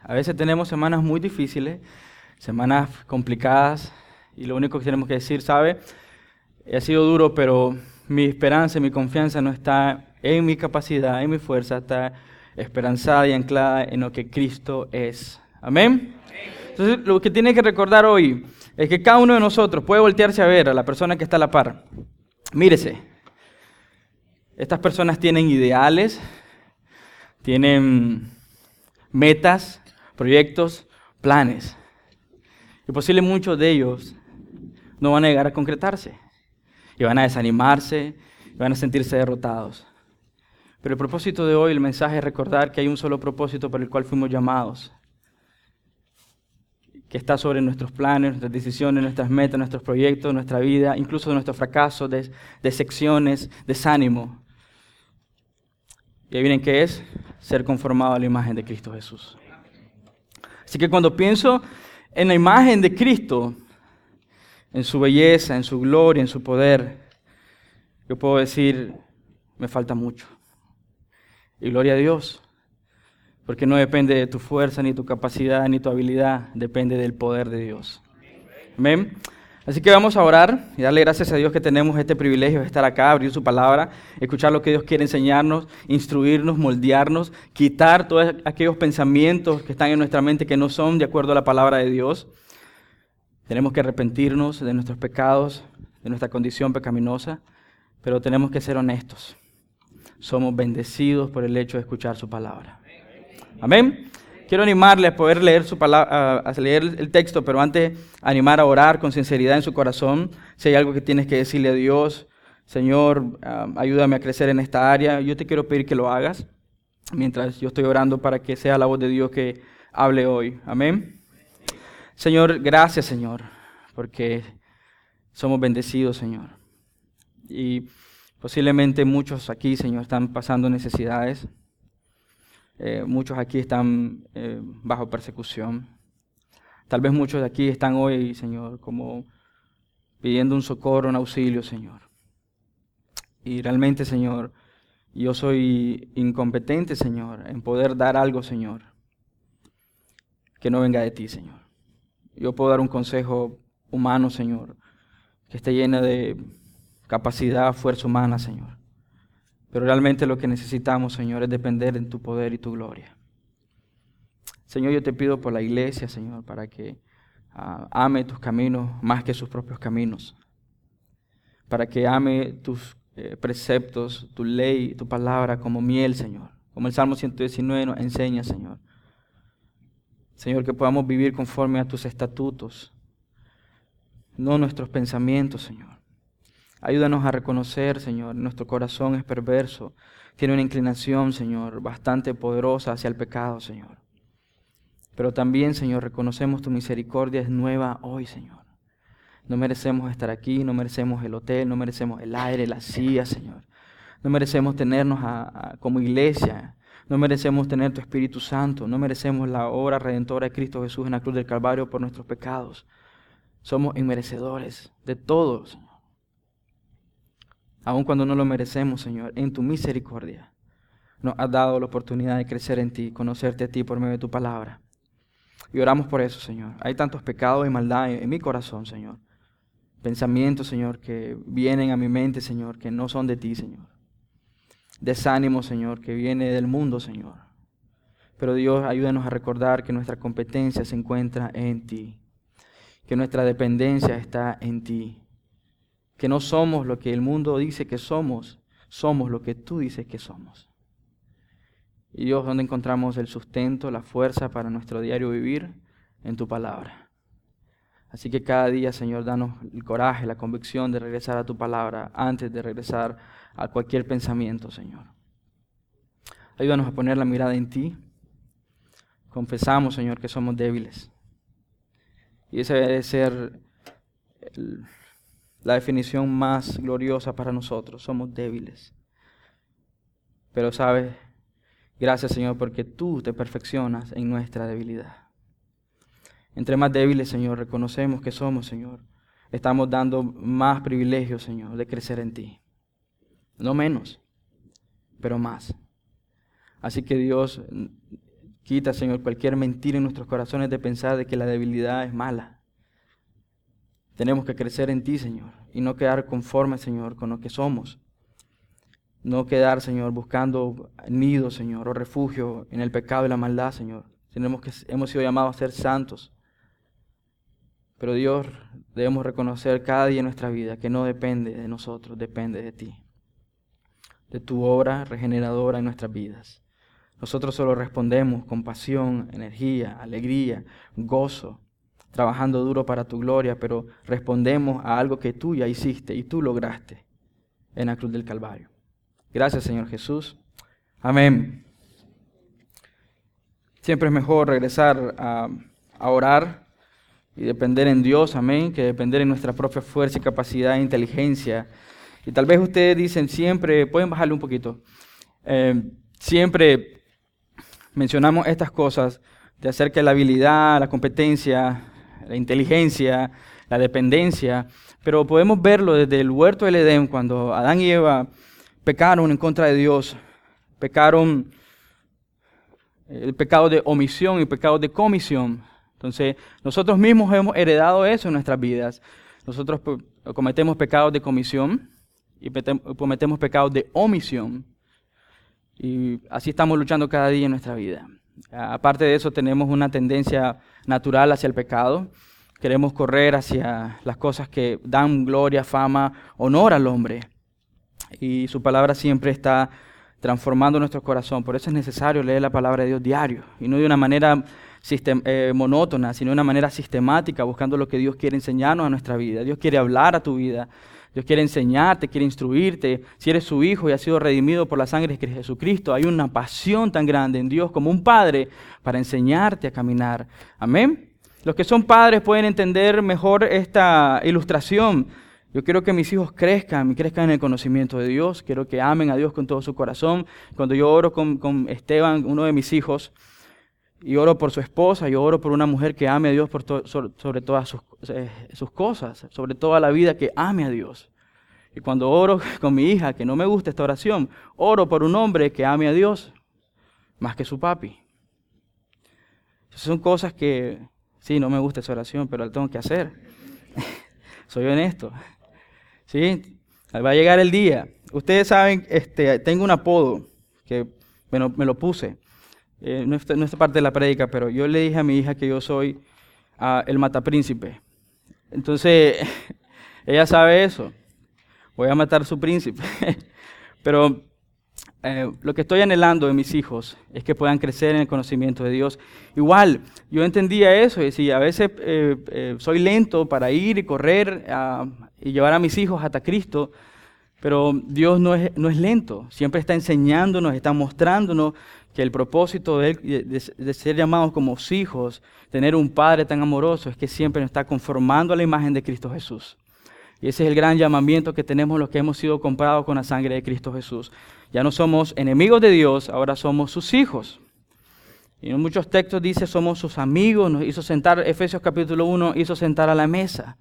A veces tenemos semanas muy difíciles, semanas complicadas, y lo único que tenemos que decir, ¿sabe? Ha sido duro, pero mi esperanza y mi confianza no está en mi capacidad, en mi fuerza, está esperanzada y anclada en lo que Cristo es. ¿Amén? Entonces, lo que tiene que recordar hoy es que cada uno de nosotros puede voltearse a ver a la persona que está a la par. Mírese, estas personas tienen ideales, tienen metas, proyectos, planes. Y posiblemente muchos de ellos no van a llegar a concretarse. Y van a desanimarse, y van a sentirse derrotados. Pero el propósito de hoy, el mensaje es recordar que hay un solo propósito por el cual fuimos llamados. Que está sobre nuestros planes, nuestras decisiones, nuestras metas, nuestros proyectos, nuestra vida, incluso nuestros fracasos, decepciones, desánimo. Y adivinen qué es, ser conformado a la imagen de Cristo Jesús. Así que cuando pienso en la imagen de Cristo, en su belleza, en su gloria, en su poder, yo puedo decir, me falta mucho. Y gloria a Dios, porque no depende de tu fuerza, ni tu capacidad, ni tu habilidad, depende del poder de Dios. Amén. Así que vamos a orar y darle gracias a Dios que tenemos este privilegio de estar acá, abrir su palabra, escuchar lo que Dios quiere enseñarnos, instruirnos, moldearnos, quitar todos aquellos pensamientos que están en nuestra mente que no son de acuerdo a la palabra de Dios. Tenemos que arrepentirnos de nuestros pecados, de nuestra condición pecaminosa, pero tenemos que ser honestos. Somos bendecidos por el hecho de escuchar su palabra. Amén. Quiero animarle a poder leer su palabra, a leer el texto, pero antes animar a orar con sinceridad en su corazón. Si hay algo que tienes que decirle a Dios, Señor, ayúdame a crecer en esta área, yo te quiero pedir que lo hagas mientras yo estoy orando para que sea la voz de Dios que hable hoy. Amén. Señor, gracias, Señor, porque somos bendecidos, Señor. Y posiblemente muchos aquí, Señor, están pasando necesidades. Muchos aquí están bajo persecución. Tal vez muchos de aquí están hoy, Señor, como pidiendo un socorro, un auxilio, Señor. Y realmente, Señor, yo soy incompetente, Señor, en poder dar algo, Señor, que no venga de ti, Señor. Yo puedo dar un consejo humano, Señor, que esté lleno de capacidad, fuerza humana, Señor. Pero realmente lo que necesitamos, Señor, es depender en tu poder y tu gloria. Señor, yo te pido por la iglesia, Señor, para que ame tus caminos más que sus propios caminos. Para que ame tus preceptos, tu ley, tu palabra como miel, Señor. Como el Salmo 119 nos enseña, Señor. Señor, que podamos vivir conforme a tus estatutos, no nuestros pensamientos, Señor. Ayúdanos a reconocer, Señor, nuestro corazón es perverso, tiene una inclinación, Señor, bastante poderosa hacia el pecado, Señor. Pero también, Señor, reconocemos tu misericordia es nueva hoy, Señor. No merecemos estar aquí, no merecemos el hotel, no merecemos el aire, la silla, Señor. No merecemos tenernos como iglesia, no merecemos tener tu Espíritu Santo, no merecemos la obra redentora de Cristo Jesús en la cruz del Calvario por nuestros pecados. Somos inmerecedores de todo, Señor. Aun cuando no lo merecemos, Señor, en tu misericordia nos has dado la oportunidad de crecer en ti, conocerte a ti por medio de tu palabra. Y oramos por eso, Señor. Hay tantos pecados y maldad en mi corazón, Señor. Pensamientos, Señor, que vienen a mi mente, Señor, que no son de ti, Señor. Desánimo, Señor, que viene del mundo, Señor. Pero Dios, ayúdanos a recordar que nuestra competencia se encuentra en ti, que nuestra dependencia está en ti. Que no somos lo que el mundo dice que somos, somos lo que tú dices que somos. Y Dios, ¿dónde encontramos el sustento, la fuerza para nuestro diario vivir? En tu palabra. Así que cada día, Señor, danos el coraje, la convicción de regresar a tu palabra antes de regresar a cualquier pensamiento, Señor. Ayúdanos a poner la mirada en ti. Confesamos, Señor, que somos débiles. Y esa debe ser la definición más gloriosa para nosotros. Somos débiles. Pero sabes, gracias, Señor, porque tú te perfeccionas en nuestra debilidad. Entre más débiles, Señor, reconocemos que somos, Señor. Estamos dando más privilegios, Señor, de crecer en ti. No menos, pero más. Así que Dios, Quita, Señor, cualquier mentira en nuestros corazones de pensar de que la debilidad es mala. Tenemos que crecer en ti, Señor, y no quedar conformes, Señor, con lo que somos. No quedar, Señor, buscando nido, Señor, o refugio en el pecado y la maldad, Señor. Hemos sido llamados a ser santos. Pero Dios, debemos reconocer cada día en nuestra vida que no depende de nosotros, depende de ti, de tu obra regeneradora en nuestras vidas. Nosotros solo respondemos con pasión, energía, alegría, gozo, trabajando duro para tu gloria, pero respondemos a algo que tú ya hiciste y tú lograste en la cruz del Calvario. Gracias, Señor Jesús. Amén. Siempre es mejor regresar a orar y depender en Dios, amén, que depender en nuestra propia fuerza y capacidad e inteligencia. Y tal vez ustedes dicen siempre, pueden bajarle un poquito, siempre mencionamos estas cosas de acerca de la habilidad, la competencia, la inteligencia, la dependencia, pero podemos verlo desde el huerto del Edén, cuando Adán y Eva pecaron en contra de Dios, pecaron el pecado de omisión y pecado de comisión. Entonces, nosotros mismos hemos heredado eso en nuestras vidas. Nosotros cometemos pecados de comisión y cometemos pecados de omisión. Y así estamos luchando cada día en nuestra vida. Aparte de eso, tenemos una tendencia natural hacia el pecado. Queremos correr hacia las cosas que dan gloria, fama, honor al hombre. Y su palabra siempre está transformando nuestro corazón. Por eso es necesario leer la palabra de Dios diario. Y no de una manera monótona, sino de una manera sistemática, buscando lo que Dios quiere enseñarnos a nuestra vida. Dios quiere hablar a tu vida. Dios quiere enseñarte, quiere instruirte. Si eres su hijo y has sido redimido por la sangre de Jesucristo, hay una pasión tan grande en Dios como un padre para enseñarte a caminar. Amén. Los que son padres pueden entender mejor esta ilustración. Yo quiero que mis hijos crezcan en el conocimiento de Dios. Quiero que amen a Dios con todo su corazón. Cuando yo oro con Esteban, uno de mis hijos, y oro por su esposa, yo oro por una mujer que ame a Dios sobre todas sus cosas, sobre toda la vida, que ame a Dios. Y cuando oro con mi hija, que no me gusta esta oración, oro por un hombre que ame a Dios más que su papi. Son cosas que, sí, no me gusta esa oración, pero la tengo que hacer. Soy honesto. ¿Sí? Va a llegar el día. Ustedes saben, tengo un apodo que me lo puse. No es parte de la prédica, pero yo le dije a mi hija que yo soy el matapríncipe. Entonces, ella sabe eso. Voy a matar a su príncipe. Pero lo que estoy anhelando de mis hijos es que puedan crecer en el conocimiento de Dios. Igual, yo entendía eso, y decía, a veces soy lento para ir y correr y llevar a mis hijos hasta Cristo, pero Dios no es lento. Siempre está enseñándonos, está mostrándonos que el propósito de ser llamados como hijos, tener un Padre tan amoroso, es que siempre nos está conformando a la imagen de Cristo Jesús. Y ese es el gran llamamiento que tenemos los que hemos sido comprados con la sangre de Cristo Jesús. Ya no somos enemigos de Dios, ahora somos sus hijos. Y en muchos textos dice somos sus amigos, nos hizo sentar, Efesios capítulo 1, hizo sentar a la mesa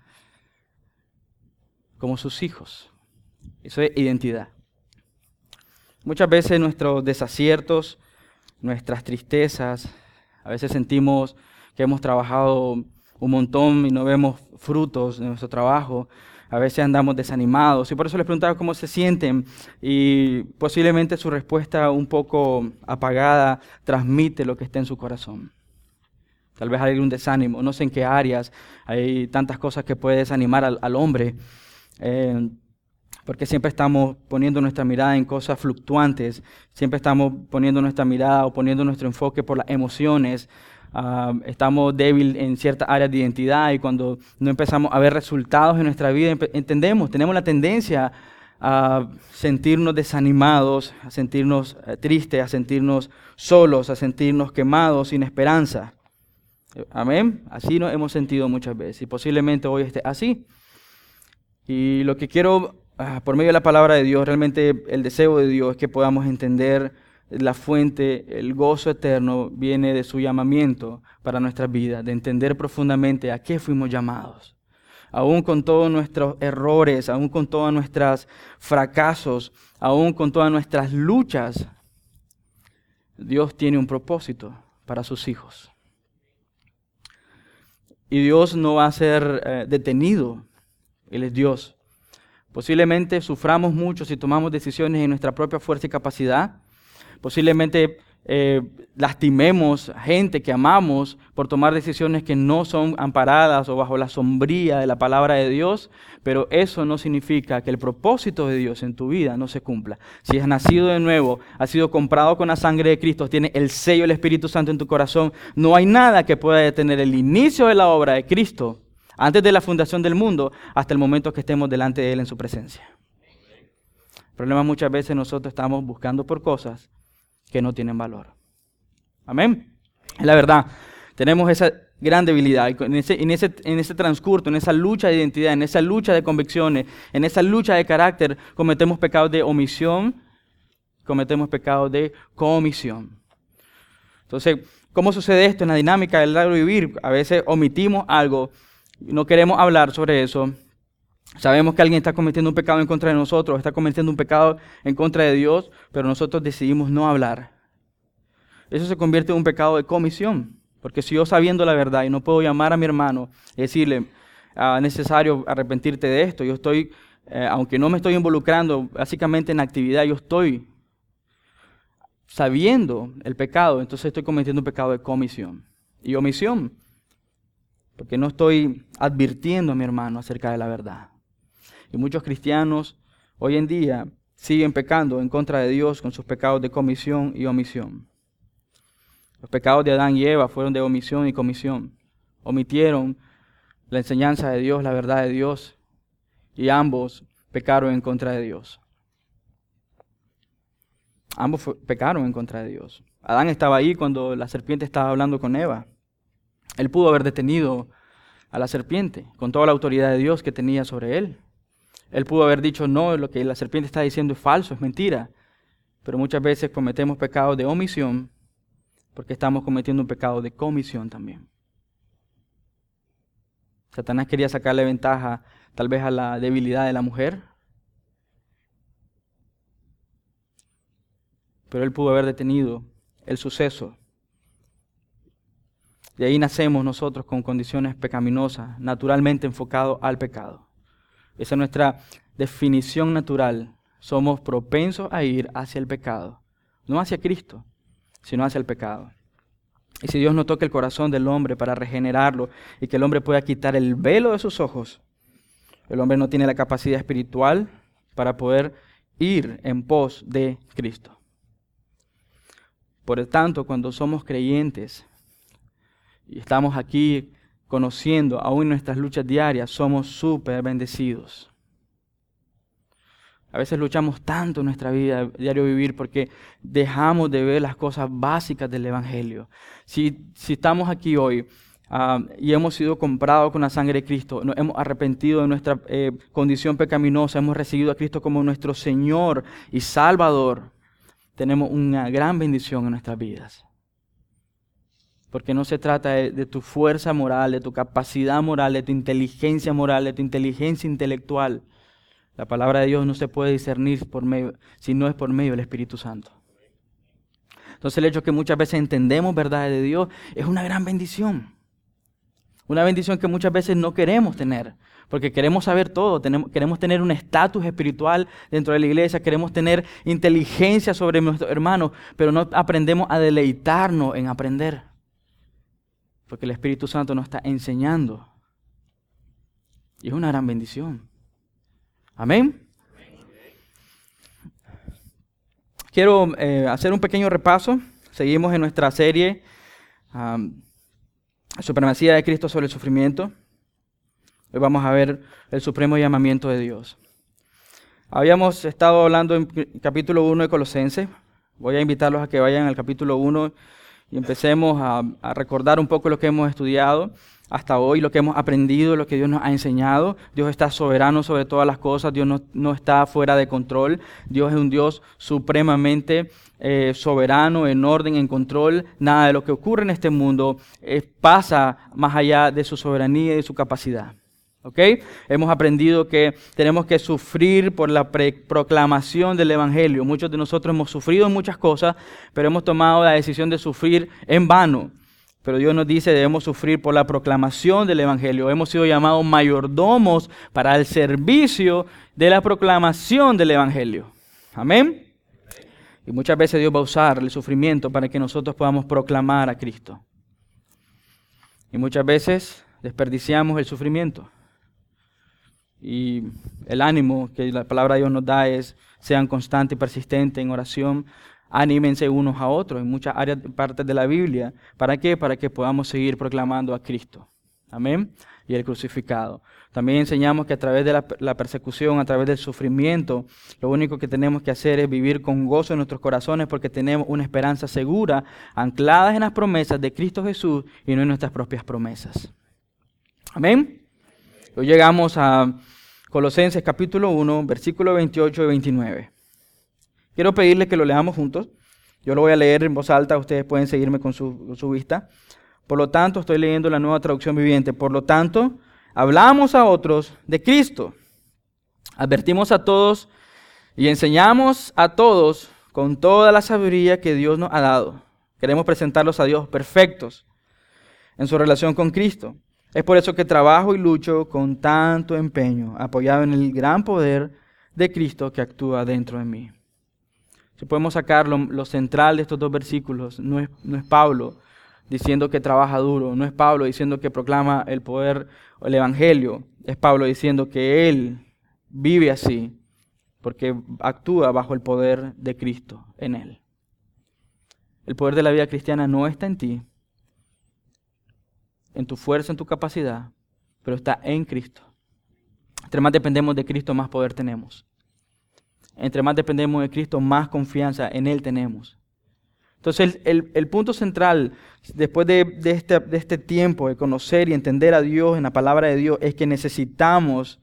como sus hijos. Eso es identidad. Muchas veces nuestros desaciertos, nuestras tristezas, a veces sentimos que hemos trabajado un montón y no vemos frutos de nuestro trabajo. A veces andamos desanimados y por eso les preguntaba cómo se sienten y posiblemente su respuesta un poco apagada transmite lo que está en su corazón. Tal vez hay algún desánimo, no sé en qué áreas, hay tantas cosas que puede desanimar al hombre, porque siempre estamos poniendo nuestra mirada en cosas fluctuantes, siempre estamos poniendo nuestra mirada o poniendo nuestro enfoque por las emociones. Estamos débiles en ciertas áreas de identidad y cuando no empezamos a ver resultados en nuestra vida, tenemos la tendencia a sentirnos desanimados, a sentirnos tristes, a sentirnos solos, a sentirnos quemados, sin esperanza. Amén. Así nos hemos sentido muchas veces y posiblemente hoy esté así. Y lo que quiero, por medio de la palabra de Dios, realmente el deseo de Dios es que podamos entender la fuente, el gozo eterno viene de su llamamiento para nuestras vidas, de entender profundamente a qué fuimos llamados. Aún con todos nuestros errores, aún con todos nuestros fracasos, aún con todas nuestras luchas, Dios tiene un propósito para sus hijos. Y Dios no va a ser detenido. Él es Dios. Posiblemente suframos mucho si tomamos decisiones en nuestra propia fuerza y capacidad. Posiblemente lastimemos gente que amamos por tomar decisiones que no son amparadas o bajo la sombría de la palabra de Dios, pero eso no significa que el propósito de Dios en tu vida no se cumpla. Si has nacido de nuevo, has sido comprado con la sangre de Cristo, tienes el sello del Espíritu Santo en tu corazón, no hay nada que pueda detener el inicio de la obra de Cristo antes de la fundación del mundo hasta el momento que estemos delante de Él en su presencia. El problema muchas veces nosotros estamos buscando por cosas que no tienen valor. Amén. Es la verdad. Tenemos esa gran debilidad. Y en ese transcurso, en esa lucha de identidad, en esa lucha de convicciones, en esa lucha de carácter, cometemos pecados de omisión, cometemos pecados de comisión. Entonces, ¿cómo sucede esto en la dinámica del diario vivir? A veces omitimos algo, no queremos hablar sobre eso. Sabemos que alguien está cometiendo un pecado en contra de nosotros, está cometiendo un pecado en contra de Dios, pero nosotros decidimos no hablar. Eso se convierte en un pecado de comisión, porque si yo sabiendo la verdad y no puedo llamar a mi hermano y decirle, es necesario arrepentirte de esto, yo estoy, aunque no me estoy involucrando básicamente en actividad, yo estoy sabiendo el pecado, entonces estoy cometiendo un pecado de comisión y omisión, porque no estoy advirtiendo a mi hermano acerca de la verdad. Y muchos cristianos hoy en día siguen pecando en contra de Dios con sus pecados de comisión y omisión. Los pecados de Adán y Eva fueron de omisión y comisión. Omitieron la enseñanza de Dios, la verdad de Dios, y ambos pecaron en contra de Dios. Ambos pecaron en contra de Dios. Adán estaba ahí cuando la serpiente estaba hablando con Eva. Él pudo haber detenido a la serpiente con toda la autoridad de Dios que tenía sobre él. Él pudo haber dicho, no, lo que la serpiente está diciendo es falso, es mentira. Pero muchas veces cometemos pecados de omisión porque estamos cometiendo un pecado de comisión también. Satanás quería sacarle ventaja tal vez a la debilidad de la mujer, pero él pudo haber detenido el suceso. De ahí nacemos nosotros con condiciones pecaminosas, naturalmente enfocados al pecado. Esa es nuestra definición natural. Somos propensos a ir hacia el pecado. No hacia Cristo, sino hacia el pecado. Y si Dios no toca el corazón del hombre para regenerarlo y que el hombre pueda quitar el velo de sus ojos, el hombre no tiene la capacidad espiritual para poder ir en pos de Cristo. Por lo tanto, cuando somos creyentes y estamos aquí conociendo aún nuestras luchas diarias, somos súper bendecidos. A veces luchamos tanto en nuestra vida, diario vivir, porque dejamos de ver las cosas básicas del Evangelio. Si estamos aquí hoy y hemos sido comprados con la sangre de Cristo, nos hemos arrepentido de nuestra condición pecaminosa, hemos recibido a Cristo como nuestro Señor y Salvador, tenemos una gran bendición en nuestras vidas. Porque no se trata de tu fuerza moral, de tu capacidad moral, de tu inteligencia moral, de tu inteligencia intelectual. La palabra de Dios no se puede discernir si no es por medio del Espíritu Santo. Entonces el hecho que muchas veces entendemos verdades de Dios es una gran bendición. Una bendición que muchas veces no queremos tener, porque queremos saber todo, queremos tener un estatus espiritual dentro de la iglesia, queremos tener inteligencia sobre nuestros hermanos, pero no aprendemos a deleitarnos en aprender. Porque el Espíritu Santo nos está enseñando. Y es una gran bendición. Amén. Quiero hacer un pequeño repaso. Seguimos en nuestra serie Supremacía de Cristo sobre el sufrimiento. Hoy vamos a ver el supremo llamamiento de Dios. Habíamos estado hablando en capítulo 1 de Colosenses. Voy a invitarlos a que vayan al capítulo 1 y empecemos a recordar un poco lo que hemos estudiado hasta hoy, lo que hemos aprendido, lo que Dios nos ha enseñado. Dios está soberano sobre todas las cosas, Dios no está fuera de control. Dios es un Dios supremamente soberano, en orden, en control. Nada de lo que ocurre en este mundo pasa más allá de su soberanía y de su capacidad. ¿Ok? Hemos aprendido que tenemos que sufrir por la proclamación del Evangelio. Muchos de nosotros hemos sufrido en muchas cosas, pero hemos tomado la decisión de sufrir en vano. Pero Dios nos dice que debemos sufrir por la proclamación del Evangelio. Hemos sido llamados mayordomos para el servicio de la proclamación del Evangelio. Amén. Y muchas veces Dios va a usar el sufrimiento para que nosotros podamos proclamar a Cristo. Y muchas veces desperdiciamos el sufrimiento. Y el ánimo que la palabra de Dios nos da es: sean constantes y persistentes en oración, anímense unos a otros en muchas áreas, partes de la Biblia. ¿Para qué? Para que podamos seguir proclamando a Cristo. Amén. Y el crucificado. También enseñamos que a través de la persecución, a través del sufrimiento, lo único que tenemos que hacer es vivir con gozo en nuestros corazones, porque tenemos una esperanza segura, ancladas en las promesas de Cristo Jesús y no en nuestras propias promesas. Amén. Hoy llegamos a Colosenses capítulo 1, versículos 28 y 29. Quiero pedirles que lo leamos juntos. Yo lo voy a leer en voz alta, ustedes pueden seguirme con su vista. Por lo tanto, estoy leyendo la Nueva Traducción Viviente. Por lo tanto, hablamos a otros de Cristo. Advertimos a todos y enseñamos a todos con toda la sabiduría que Dios nos ha dado. Queremos presentarlos a Dios perfectos en su relación con Cristo. Es por eso que trabajo y lucho con tanto empeño, apoyado en el gran poder de Cristo que actúa dentro de mí. Si podemos sacar lo central de estos dos versículos, no es Pablo diciendo que trabaja duro, no es Pablo diciendo que proclama el poder o el Evangelio, es Pablo diciendo que él vive así porque actúa bajo el poder de Cristo en él. El poder de la vida cristiana no está en ti, en tu fuerza, en tu capacidad, pero está en Cristo. Entre más dependemos de Cristo, más poder tenemos. Entre más dependemos de Cristo, más confianza en Él tenemos. Entonces el punto central, después de este tiempo de conocer y entender a Dios en la palabra de Dios, es que necesitamos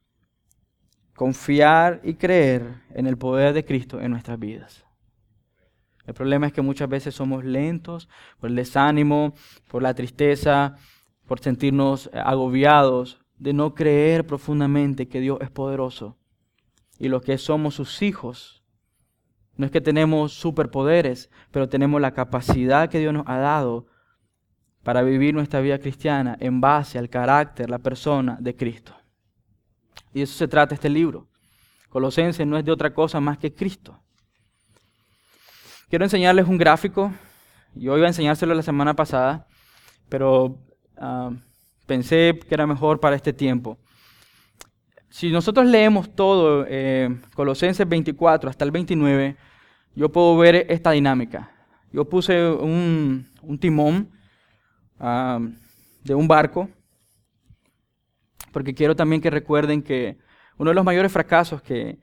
confiar y creer en el poder de Cristo en nuestras vidas. El problema es que muchas veces somos lentos por el desánimo, por la tristeza, por sentirnos agobiados, de no creer profundamente que Dios es poderoso. Y los que somos sus hijos, no es que tenemos superpoderes, pero tenemos la capacidad que Dios nos ha dado para vivir nuestra vida cristiana en base al carácter, la persona de Cristo. Y de eso se trata este libro. Colosenses no es de otra cosa más que Cristo. Quiero enseñarles un gráfico. Yo iba a enseñárselo la semana pasada, pero pensé que era mejor para este tiempo. Si nosotros leemos todo, Colosenses 24 hasta el 29, yo puedo ver esta dinámica. Yo puse un timón de un barco, porque quiero también que recuerden que uno de los mayores fracasos que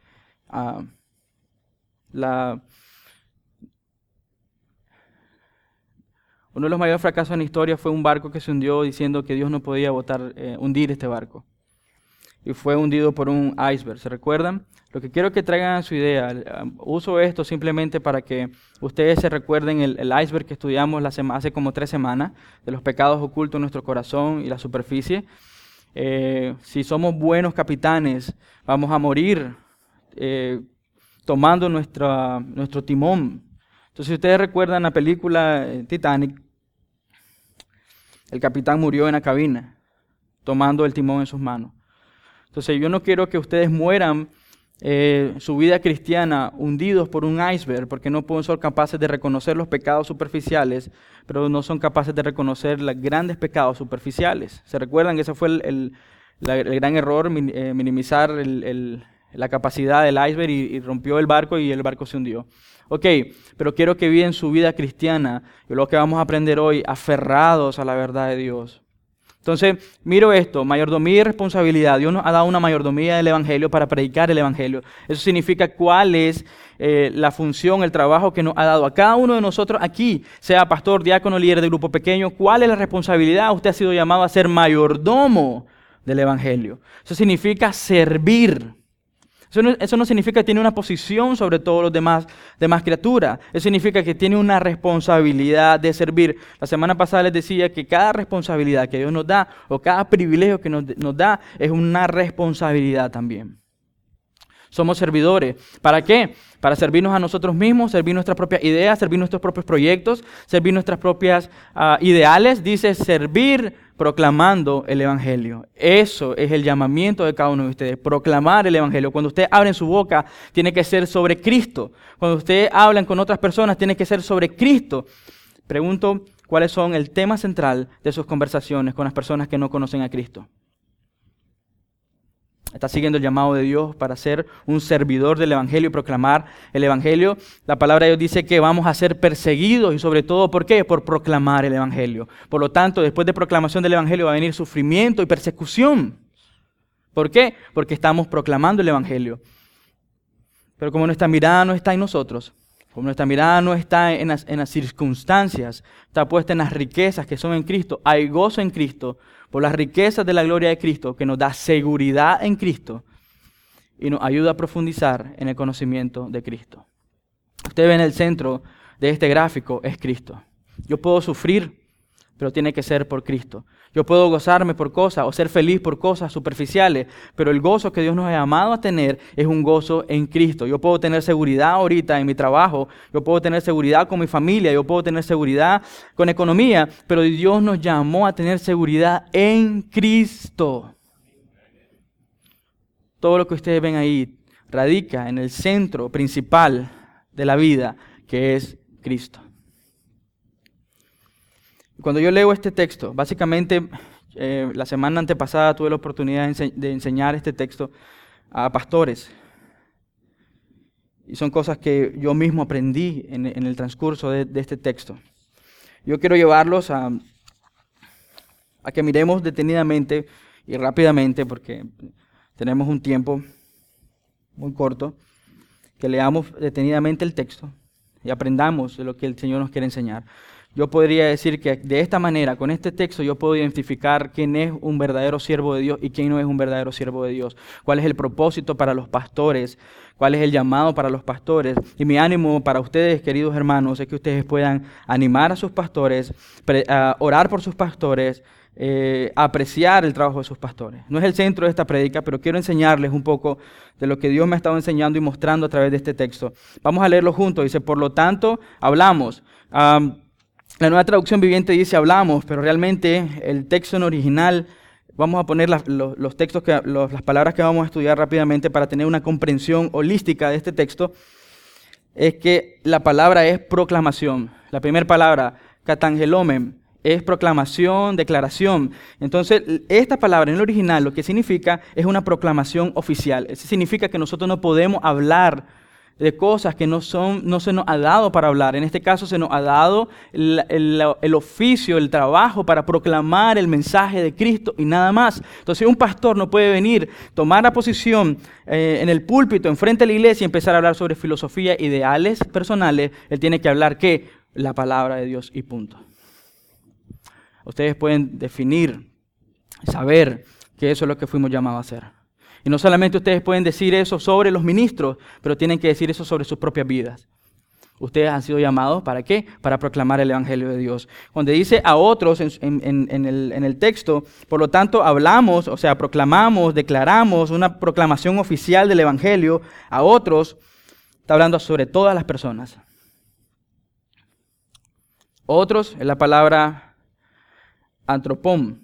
uno de los mayores fracasos en la historia fue un barco que se hundió diciendo que Dios no podía hundir este barco. Y fue hundido por un iceberg. ¿Se recuerdan? Lo que quiero que traigan a su idea, uso esto simplemente para que ustedes se recuerden el iceberg que estudiamos hace como 3 semanas, de los pecados ocultos en nuestro corazón y la superficie. Si somos buenos capitanes, vamos a morir tomando nuestro timón. Entonces, si ustedes recuerdan la película Titanic, el capitán murió en la cabina, tomando el timón en sus manos. Entonces, yo no quiero que ustedes mueran su vida cristiana hundidos por un iceberg, porque no pueden ser capaces de reconocer los pecados superficiales, pero no son capaces de reconocer los grandes pecados superficiales. ¿Se recuerdan que ese fue el gran error, minimizar la capacidad del iceberg y rompió el barco y el barco se hundió? Ok, pero quiero que vivan su vida cristiana, y lo que vamos a aprender hoy, aferrados a la verdad de Dios. Entonces, miro esto, mayordomía y responsabilidad. Dios nos ha dado una mayordomía del Evangelio para predicar el Evangelio. Eso significa cuál es la función, el trabajo que nos ha dado a cada uno de nosotros aquí, sea pastor, diácono, líder de grupo pequeño. ¿Cuál es la responsabilidad? Usted ha sido llamado a ser mayordomo del Evangelio. Eso significa servir. Eso no significa que tiene una posición sobre todos los demás criaturas. Eso significa que tiene una responsabilidad de servir. La semana pasada les decía que cada responsabilidad que Dios nos da o cada privilegio que nos da es una responsabilidad también. Somos servidores. ¿Para qué? Para servirnos a nosotros mismos, servir nuestras propias ideas, servir nuestros propios proyectos, servir nuestras propias ideales. Dice servir proclamando el Evangelio. Eso es el llamamiento de cada uno de ustedes, proclamar el Evangelio. Cuando ustedes abren su boca, tiene que ser sobre Cristo. Cuando ustedes hablan con otras personas, tiene que ser sobre Cristo. Pregunto, ¿cuáles son el tema central de sus conversaciones con las personas que no conocen a Cristo? ¿Está siguiendo el llamado de Dios para ser un servidor del Evangelio y proclamar el Evangelio? La palabra de Dios dice que vamos a ser perseguidos y sobre todo, ¿por qué? Por proclamar el Evangelio. Por lo tanto, después de proclamación del Evangelio va a venir sufrimiento y persecución. ¿Por qué? Porque estamos proclamando el Evangelio. Pero como nuestra mirada no está en nosotros, como nuestra mirada no está en las circunstancias, está puesta en las riquezas que son en Cristo, hay gozo en Cristo, por las riquezas de la gloria de Cristo, que nos da seguridad en Cristo y nos ayuda a profundizar en el conocimiento de Cristo. Ustedes ven el centro de este gráfico, es Cristo. Yo puedo sufrir, pero tiene que ser por Cristo. Yo puedo gozarme por cosas o ser feliz por cosas superficiales, pero el gozo que Dios nos ha llamado a tener es un gozo en Cristo. Yo puedo tener seguridad ahorita en mi trabajo, yo puedo tener seguridad con mi familia, yo puedo tener seguridad con economía, pero Dios nos llamó a tener seguridad en Cristo. Todo lo que ustedes ven ahí radica en el centro principal de la vida, que es Cristo. Cuando yo leo este texto, básicamente la semana antepasada tuve la oportunidad de enseñar este texto a pastores. Y son cosas que yo mismo aprendí en el transcurso de este texto. Yo quiero llevarlos a que miremos detenidamente y rápidamente, porque tenemos un tiempo muy corto, que leamos detenidamente el texto y aprendamos de lo que el Señor nos quiere enseñar. Yo podría decir que de esta manera, con este texto, yo puedo identificar quién es un verdadero siervo de Dios y quién no es un verdadero siervo de Dios. Cuál es el propósito para los pastores, cuál es el llamado para los pastores. Y mi ánimo para ustedes, queridos hermanos, es que ustedes puedan animar a sus pastores, orar por sus pastores, apreciar el trabajo de sus pastores. No es el centro de esta prédica, pero quiero enseñarles un poco de lo que Dios me ha estado enseñando y mostrando a través de este texto. Vamos a leerlo juntos. Dice, por lo tanto, hablamos. La Nueva Traducción Viviente dice hablamos, pero realmente el texto en original, vamos a poner los textos las palabras que vamos a estudiar rápidamente para tener una comprensión holística de este texto, es que la palabra es proclamación. La primera palabra, katangelomen, es proclamación, declaración. Entonces, esta palabra en el original lo que significa es una proclamación oficial. Eso significa que nosotros no podemos hablar de cosas que no se nos ha dado para hablar. En este caso se nos ha dado el oficio, el trabajo para proclamar el mensaje de Cristo y nada más. Entonces un pastor no puede venir, tomar la posición en el púlpito, enfrente de la iglesia y empezar a hablar sobre filosofía, ideales personales. Él tiene que hablar, ¿qué? La palabra de Dios y punto. Ustedes pueden definir, saber que eso es lo que fuimos llamados a hacer. Y no solamente ustedes pueden decir eso sobre los ministros, pero tienen que decir eso sobre sus propias vidas. Ustedes han sido llamados, ¿para qué? Para proclamar el Evangelio de Dios. Cuando dice a otros en el texto, por lo tanto hablamos, o sea, proclamamos, declaramos una proclamación oficial del Evangelio a otros, está hablando sobre todas las personas. Otros es la palabra antropón,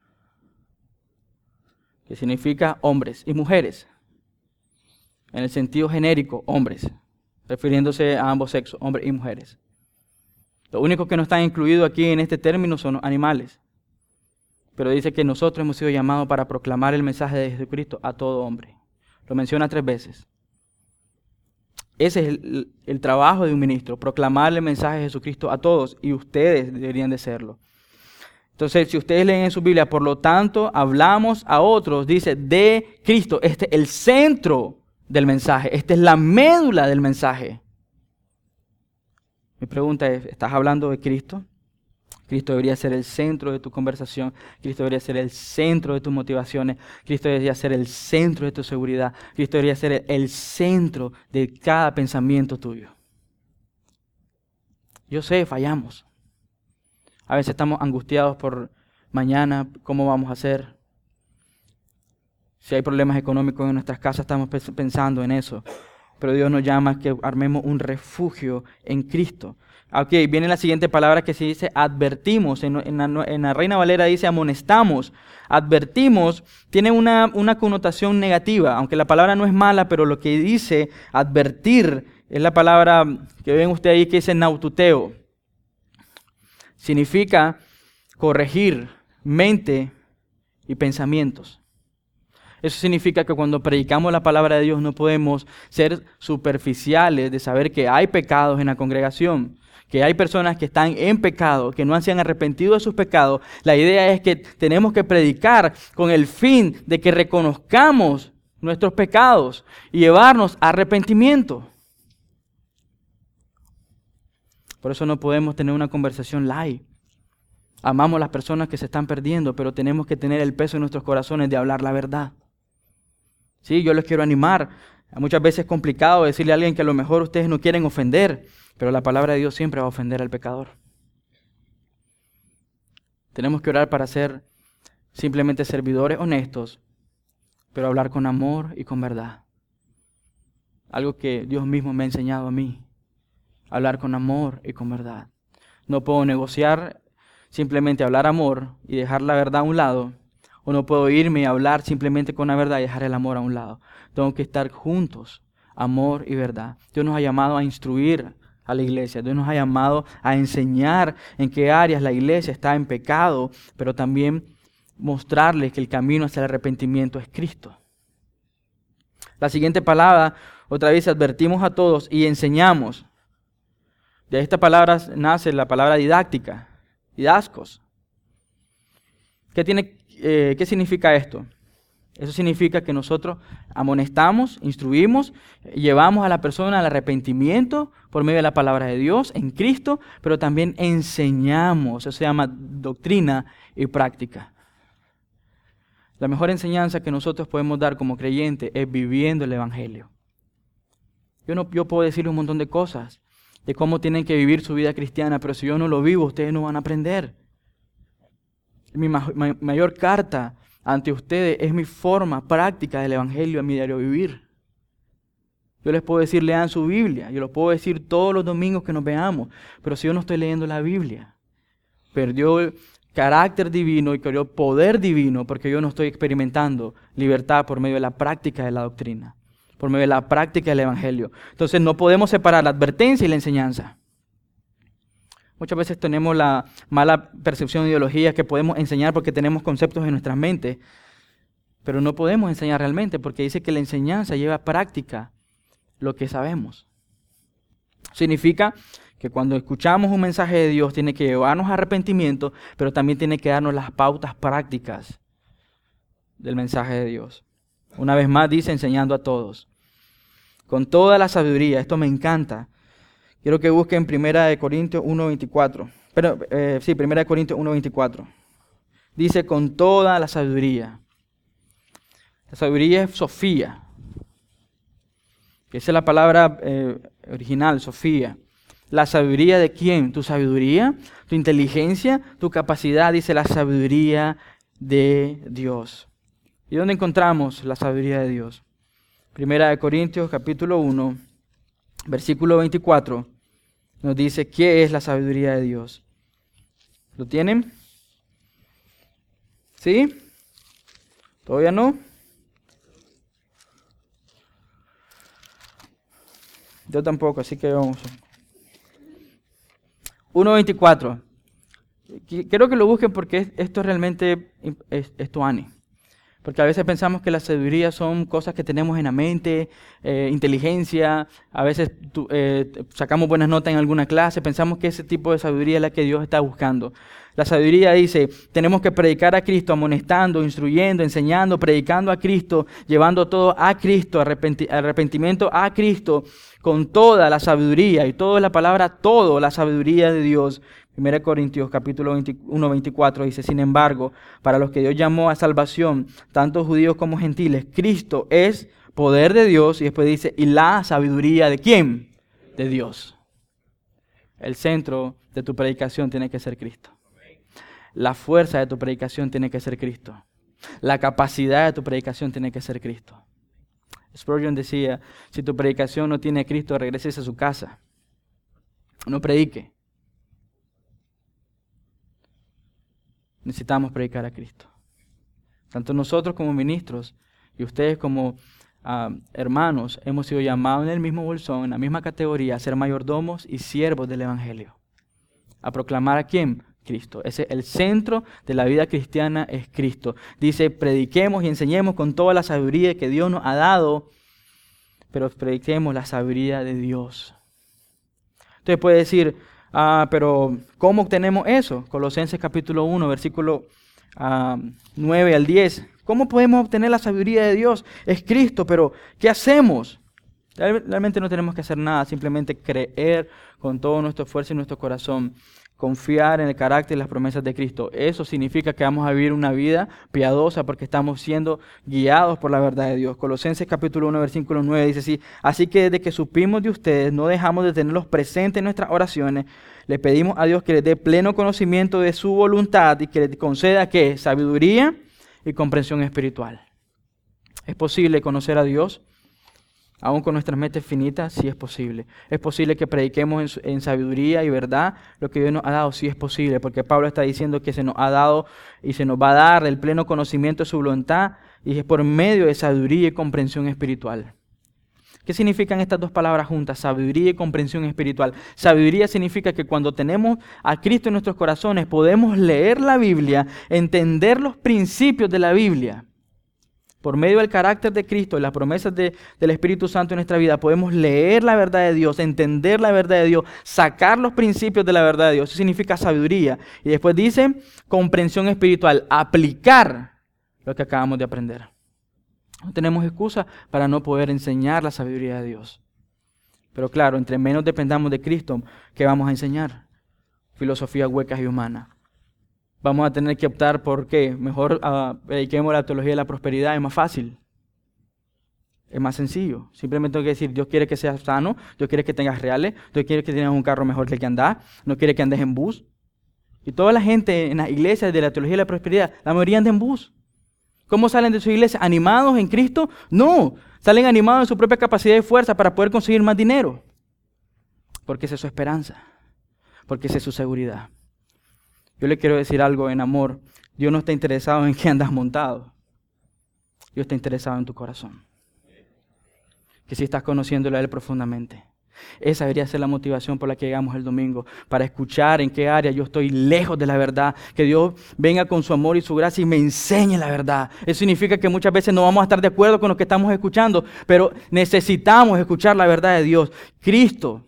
que significa hombres y mujeres, en el sentido genérico, hombres, refiriéndose a ambos sexos, hombres y mujeres. Lo único que no está incluido aquí en este término son los animales, pero dice que nosotros hemos sido llamados para proclamar el mensaje de Jesucristo a todo hombre. Lo menciona 3 veces. Ese es el trabajo de un ministro, proclamar el mensaje de Jesucristo a todos, y ustedes deberían de serlo. Entonces, si ustedes leen en su Biblia, por lo tanto, hablamos a otros, dice, de Cristo. Este es el centro del mensaje. Esta es la médula del mensaje. Mi pregunta es, ¿estás hablando de Cristo? Cristo debería ser el centro de tu conversación. Cristo debería ser el centro de tus motivaciones. Cristo debería ser el centro de tu seguridad. Cristo debería ser el centro de cada pensamiento tuyo. Yo sé, fallamos. A veces estamos angustiados por mañana, cómo vamos a hacer. Si hay problemas económicos en nuestras casas, estamos pensando en eso. Pero Dios nos llama a que armemos un refugio en Cristo. Ok, viene la siguiente palabra que se dice advertimos. En la Reina Valera dice amonestamos. Advertimos tiene una connotación negativa, aunque la palabra no es mala, pero lo que dice advertir es la palabra que ven ustedes ahí que dice naututeo. Significa corregir mente y pensamientos. Eso significa que cuando predicamos la palabra de Dios no podemos ser superficiales de saber que hay pecados en la congregación, que hay personas que están en pecado, que no se han arrepentido de sus pecados. La idea es que tenemos que predicar con el fin de que reconozcamos nuestros pecados y llevarnos a arrepentimiento. Por eso no podemos tener una conversación light. Amamos a las personas que se están perdiendo, pero tenemos que tener el peso en nuestros corazones de hablar la verdad. Sí, yo les quiero animar. Muchas veces es complicado decirle a alguien que a lo mejor ustedes no quieren ofender, pero la palabra de Dios siempre va a ofender al pecador. Tenemos que orar para ser simplemente servidores honestos, pero hablar con amor y con verdad. Algo que Dios mismo me ha enseñado a mí. Hablar con amor y con verdad. No puedo negociar simplemente hablar amor y dejar la verdad a un lado. O no puedo irme y hablar simplemente con la verdad y dejar el amor a un lado. Tengo que estar juntos, amor y verdad. Dios nos ha llamado a instruir a la iglesia. Dios nos ha llamado a enseñar en qué áreas la iglesia está en pecado, pero también mostrarles que el camino hacia el arrepentimiento es Cristo. La siguiente palabra, otra vez advertimos a todos y enseñamos. De esta palabra nace la palabra didáctica, didascos. ¿Qué significa esto? Eso significa que nosotros amonestamos, instruimos, llevamos a la persona al arrepentimiento por medio de la palabra de Dios en Cristo, pero también enseñamos. Eso se llama doctrina y práctica. La mejor enseñanza que nosotros podemos dar como creyentes es viviendo el Evangelio. Yo puedo decirles un montón de cosas de cómo tienen que vivir su vida cristiana, pero si yo no lo vivo, ustedes no van a aprender. Mi mayor carta ante ustedes es mi forma práctica del Evangelio en mi diario vivir. Yo les puedo decir, lean su Biblia. Yo les puedo decir todos los domingos que nos veamos. Pero si yo no estoy leyendo la Biblia, perdió el carácter divino y perdió poder divino porque yo no estoy experimentando libertad por medio de la práctica de la doctrina, por medio de la práctica del Evangelio. Entonces no podemos separar la advertencia y la enseñanza. Muchas veces tenemos la mala percepción de ideologías que podemos enseñar porque tenemos conceptos en nuestras mentes, pero no podemos enseñar realmente porque dice que la enseñanza lleva a práctica lo que sabemos. Significa que cuando escuchamos un mensaje de Dios tiene que llevarnos a arrepentimiento, pero también tiene que darnos las pautas prácticas del mensaje de Dios. Una vez más dice enseñando a todos. Con toda la sabiduría, esto me encanta. Quiero que busquen 1 Corintios 1:24. 1 Corintios 1:24. Dice con toda la sabiduría. La sabiduría es Sofía. Esa es la palabra original, Sofía. ¿La sabiduría de quién? ¿Tu sabiduría? ¿Tu inteligencia? ¿Tu capacidad? Dice la sabiduría de Dios. ¿Y dónde encontramos la sabiduría de Dios? 1 Corintios capítulo 1, versículo 24. Nos dice qué es la sabiduría de Dios. ¿Lo tienen? ¿Sí? ¿Todavía no? Yo tampoco, así que vamos. 1:24. Quiero que lo busquen porque esto realmente es tuani. Porque a veces pensamos que la sabiduría son cosas que tenemos en la mente, inteligencia, a veces sacamos buenas notas en alguna clase, pensamos que ese tipo de sabiduría es la que Dios está buscando. La sabiduría dice, tenemos que predicar a Cristo, amonestando, instruyendo, enseñando, predicando a Cristo, llevando todo a Cristo, arrepentimiento a Cristo, con toda la sabiduría, y todo es la palabra todo, la sabiduría de Dios, 1 Corintios capítulo 21, 24 dice, sin embargo, para los que Dios llamó a salvación, tanto judíos como gentiles, Cristo es poder de Dios, y después dice, y la sabiduría ¿de quién? De Dios. El centro de tu predicación tiene que ser Cristo. La fuerza de tu predicación tiene que ser Cristo. La capacidad de tu predicación tiene que ser Cristo. Spurgeon decía, si tu predicación no tiene a Cristo, regreses a su casa. No predique. Necesitamos predicar a Cristo. Tanto nosotros como ministros y ustedes como hermanos hemos sido llamados en el mismo bolsón, en la misma categoría, a ser mayordomos y siervos del Evangelio. ¿A proclamar a quién? Cristo. El centro de la vida cristiana es Cristo. Dice, prediquemos y enseñemos con toda la sabiduría que Dios nos ha dado, pero prediquemos la sabiduría de Dios. Entonces puede decir, pero ¿cómo obtenemos eso? Colosenses capítulo 1, versículo 9 al 10. ¿Cómo podemos obtener la sabiduría de Dios? Es Cristo, pero ¿qué hacemos? Realmente no tenemos que hacer nada, simplemente creer con todo nuestro esfuerzo y nuestro corazón, confiar en el carácter y las promesas de Cristo. Eso significa que vamos a vivir una vida piadosa porque estamos siendo guiados por la verdad de Dios. Colosenses capítulo 1, versículo 9 dice así, así que desde que supimos de ustedes, no dejamos de tenerlos presentes en nuestras oraciones. Le pedimos a Dios que les dé pleno conocimiento de su voluntad y que les conceda, ¿qué? Sabiduría y comprensión espiritual. ¿Es posible conocer a Dios? Aún con nuestras mentes finitas, sí es posible. Es posible que prediquemos en sabiduría y verdad lo que Dios nos ha dado, sí es posible, porque Pablo está diciendo que se nos ha dado y se nos va a dar el pleno conocimiento de su voluntad, y es por medio de sabiduría y comprensión espiritual. ¿Qué significan estas dos palabras juntas? Sabiduría y comprensión espiritual. Sabiduría significa que cuando tenemos a Cristo en nuestros corazones, podemos leer la Biblia, entender los principios de la Biblia. Por medio del carácter de Cristo y las promesas del Espíritu Santo en nuestra vida, podemos leer la verdad de Dios, entender la verdad de Dios, sacar los principios de la verdad de Dios. Eso significa sabiduría. Y después dice comprensión espiritual, aplicar lo que acabamos de aprender. No tenemos excusa para no poder enseñar la sabiduría de Dios. Pero claro, entre menos dependamos de Cristo, ¿qué vamos a enseñar? Filosofías huecas y humanas. Vamos a tener que optar por qué. Mejor prediquemos la teología de la prosperidad, es más fácil. Es más sencillo. Simplemente tengo que decir, Dios quiere que seas sano, Dios quiere que tengas reales, Dios quiere que tengas un carro mejor que el que andás, no quiere que andes en bus. Y toda la gente en las iglesias de la teología de la prosperidad, la mayoría anda en bus. ¿Cómo salen de su iglesia? ¿Animados en Cristo? No, salen animados en su propia capacidad y fuerza para poder conseguir más dinero. Porque esa es su esperanza, porque esa es su seguridad. Yo le quiero decir algo en amor. Dios no está interesado en que andas montado. Dios está interesado en tu corazón. Que si estás conociéndolo a Él profundamente. Esa debería ser la motivación por la que llegamos el domingo. Para escuchar en qué área yo estoy lejos de la verdad. Que Dios venga con su amor y su gracia y me enseñe la verdad. Eso significa que muchas veces no vamos a estar de acuerdo con lo que estamos escuchando. Pero necesitamos escuchar la verdad de Dios. Cristo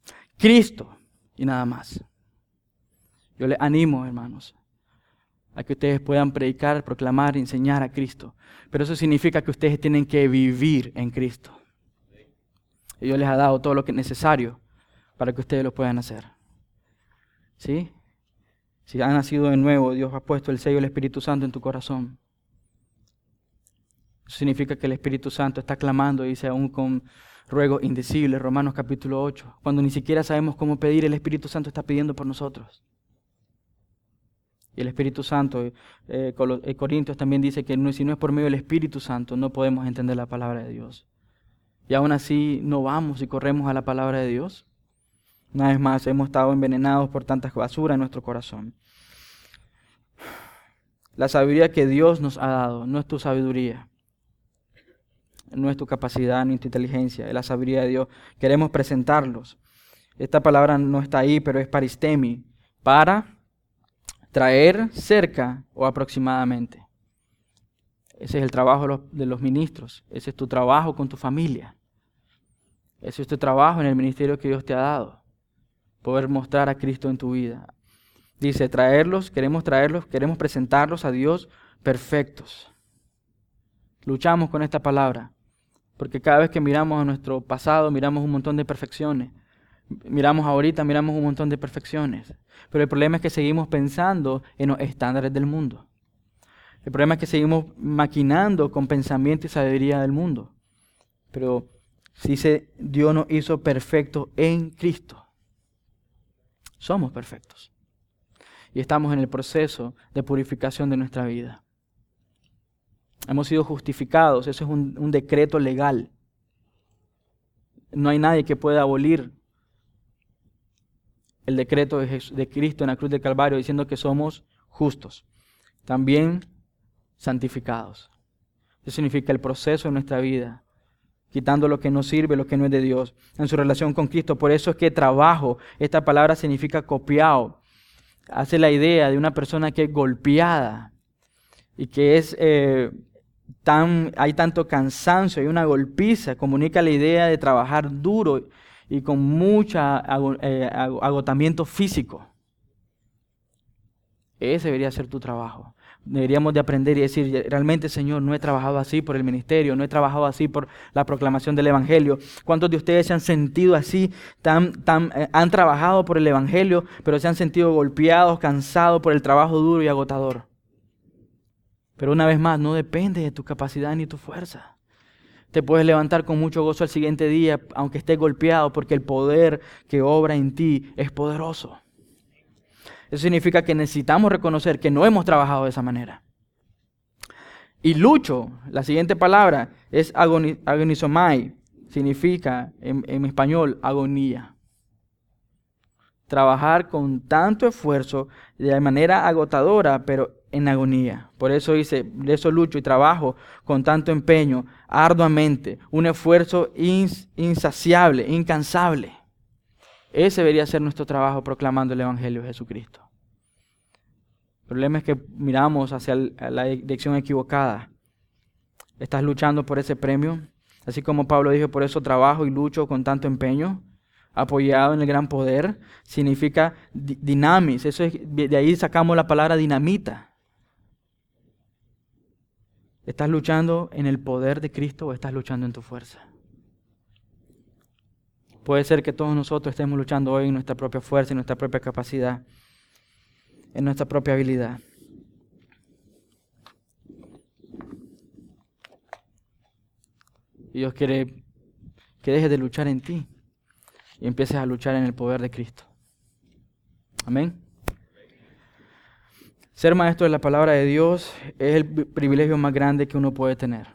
y nada más. Yo les animo, hermanos, a que ustedes puedan predicar, proclamar, enseñar a Cristo. Pero eso significa que ustedes tienen que vivir en Cristo. Y Dios les ha dado todo lo que es necesario para que ustedes lo puedan hacer. ¿Sí? Si han nacido de nuevo, Dios ha puesto el sello del Espíritu Santo en tu corazón. Eso significa que el Espíritu Santo está clamando, dice aún con ruegos indecibles, Romanos capítulo 8. Cuando ni siquiera sabemos cómo pedir, el Espíritu Santo está pidiendo por nosotros. Y el Espíritu Santo, Corintios también dice que si no es por medio del Espíritu Santo, no podemos entender la palabra de Dios. Y aún así no vamos y corremos a la palabra de Dios. Una vez más, hemos estado envenenados por tanta basura en nuestro corazón. La sabiduría que Dios nos ha dado no es tu sabiduría, no es tu capacidad ni tu inteligencia, es la sabiduría de Dios. Queremos presentarlos. Esta palabra no está ahí, pero es paristemi, para traer cerca o aproximadamente. Ese es el trabajo de los ministros. Ese es tu trabajo con tu familia. Ese es tu trabajo en el ministerio que Dios te ha dado. Poder mostrar a Cristo en tu vida. Dice, queremos presentarlos a Dios perfectos. Luchamos con esta palabra. Porque cada vez que miramos a nuestro pasado, miramos un montón de imperfecciones. Miramos un montón de perfecciones, pero el problema es que seguimos pensando en los estándares del mundo. El problema es que seguimos maquinando con pensamiento y sabiduría del mundo. Pero si Dios nos hizo perfectos en Cristo. Somos perfectos. Y estamos en el proceso de purificación de nuestra vida. Hemos sido justificados. Eso es un decreto legal. No hay nadie que pueda abolir el decreto de Cristo en la cruz del Calvario diciendo que somos justos. También santificados. Eso significa el proceso de nuestra vida, quitando lo que no sirve, lo que no es de Dios, en su relación con Cristo. Por eso es que trabajo, esta palabra significa copiado. Hace la idea de una persona que es golpeada y que es hay tanto cansancio, hay una golpiza, comunica la idea de trabajar duro y con mucho agotamiento físico. Ese debería ser tu trabajo. Deberíamos de aprender y decir, realmente, Señor, no he trabajado así por el ministerio, no he trabajado así por la proclamación del Evangelio. ¿Cuántos de ustedes se han sentido así, han trabajado por el Evangelio, pero se han sentido golpeados, cansados por el trabajo duro y agotador? Pero una vez más, no depende de tu capacidad ni tu fuerza. Te puedes levantar con mucho gozo al siguiente día, aunque estés golpeado, porque el poder que obra en ti es poderoso. Eso significa que necesitamos reconocer que no hemos trabajado de esa manera. Y lucho, la siguiente palabra es agonizomai, significa en español agonía. Trabajar con tanto esfuerzo, de manera agotadora, pero en agonía. Por eso dice, de eso lucho y trabajo con tanto empeño, arduamente, un esfuerzo insaciable, incansable. Ese debería ser nuestro trabajo proclamando el Evangelio de Jesucristo. El problema es que miramos hacia la dirección equivocada. ¿Estás luchando por ese premio? Así como Pablo dijo, por eso trabajo y lucho con tanto empeño, apoyado en el gran poder. Significa dinamis, de ahí sacamos la palabra dinamita. ¿Estás luchando en el poder de Cristo o estás luchando en tu fuerza? Puede ser que todos nosotros estemos luchando hoy en nuestra propia fuerza, en nuestra propia capacidad, en nuestra propia habilidad. Y Dios quiere que dejes de luchar en ti y empieces a luchar en el poder de Cristo. Amén. Ser maestro de la palabra de Dios es el privilegio más grande que uno puede tener.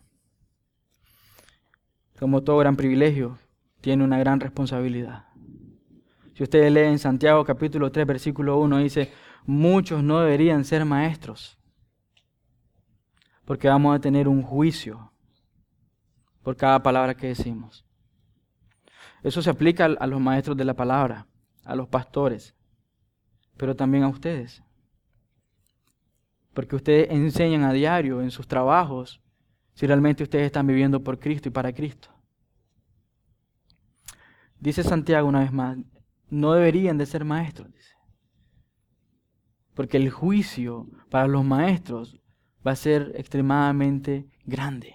Como todo gran privilegio, tiene una gran responsabilidad. Si ustedes leen Santiago capítulo 3, versículo 1, dice, muchos no deberían ser maestros, porque vamos a tener un juicio por cada palabra que decimos. Eso se aplica a los maestros de la palabra, a los pastores, pero también a ustedes. Porque ustedes enseñan a diario en sus trabajos si realmente ustedes están viviendo por Cristo y para Cristo. Dice Santiago una vez más, no deberían de ser maestros, dice. Porque el juicio para los maestros va a ser extremadamente grande.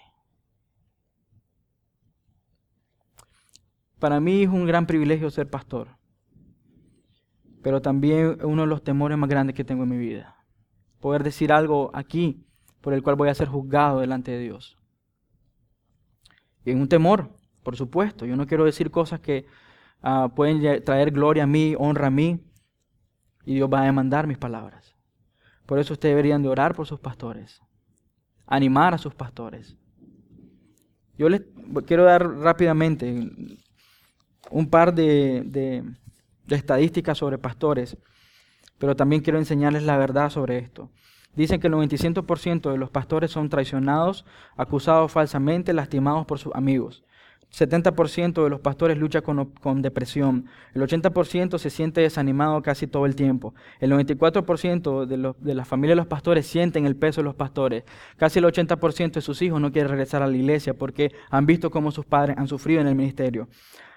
Para mí es un gran privilegio ser pastor, pero también uno de los temores más grandes que tengo en mi vida. Poder decir algo aquí por el cual voy a ser juzgado delante de Dios. Y es un temor, por supuesto. Yo no quiero decir cosas que pueden traer gloria a mí, honra a mí, y Dios va a demandar mis palabras. Por eso ustedes deberían de orar por sus pastores, animar a sus pastores. Yo les quiero dar rápidamente un par de estadísticas sobre pastores, pero también quiero enseñarles la verdad sobre esto. Dicen que el 95% de los pastores son traicionados, acusados falsamente, lastimados por sus amigos. 70% de los pastores luchan con depresión. El 80% se siente desanimado casi todo el tiempo. El 94% de la familia de los pastores sienten el peso de los pastores. Casi el 80% de sus hijos no quieren regresar a la iglesia porque han visto cómo sus padres han sufrido en el ministerio.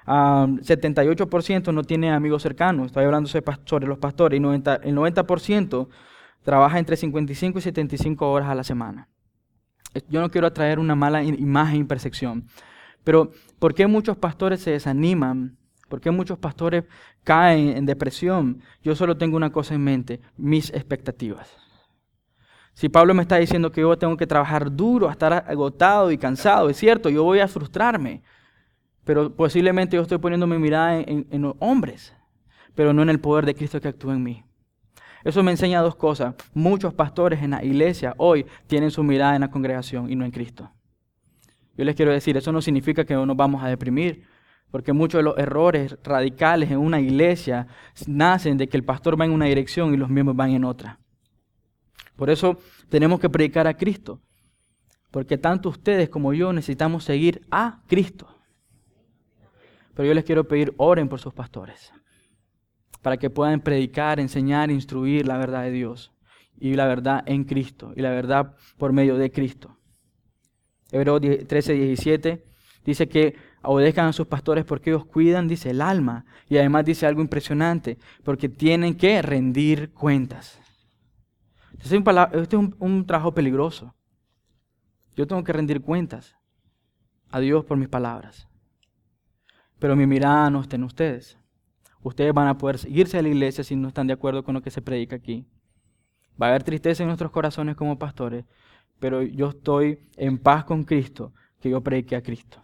78% no tiene amigos cercanos. Estoy hablando sobre los pastores. Y el 90% trabaja entre 55 y 75 horas a la semana. Yo no quiero atraer una mala imagen y percepción. Pero, ¿por qué muchos pastores se desaniman ¿Por qué muchos pastores caen en depresión? Yo solo tengo una cosa en mente, mis expectativas. Si Pablo me está diciendo que yo tengo que trabajar duro, a estar agotado y cansado, es cierto, yo voy a frustrarme, pero posiblemente yo estoy poniendo mi mirada en los hombres, pero no en el poder de Cristo que actúa en mí. Eso me enseña dos cosas. Muchos pastores en la iglesia hoy tienen su mirada en la congregación y no en Cristo. Yo les quiero decir, eso no significa que no nos vamos a deprimir, porque muchos de los errores radicales en una iglesia nacen de que el pastor va en una dirección y los miembros van en otra. Por eso tenemos que predicar a Cristo, porque tanto ustedes como yo necesitamos seguir a Cristo. Pero yo les quiero pedir, oren por sus pastores, para que puedan predicar, enseñar, instruir la verdad de Dios, y la verdad en Cristo, y la verdad por medio de Cristo. Hebreos 13:17 dice que obedezcan a sus pastores porque ellos cuidan, dice, el alma. Y además dice algo impresionante, porque tienen que rendir cuentas. Este es un trabajo peligroso. Yo tengo que rendir cuentas a Dios por mis palabras. Pero mi mirada no está en ustedes. Ustedes van a poder irse a la iglesia si no están de acuerdo con lo que se predica aquí. Va a haber tristeza en nuestros corazones como pastores, pero yo estoy en paz con Cristo, que yo prediqué a Cristo.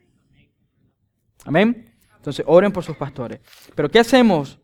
Amén. Entonces, oren por sus pastores. Pero ¿qué hacemos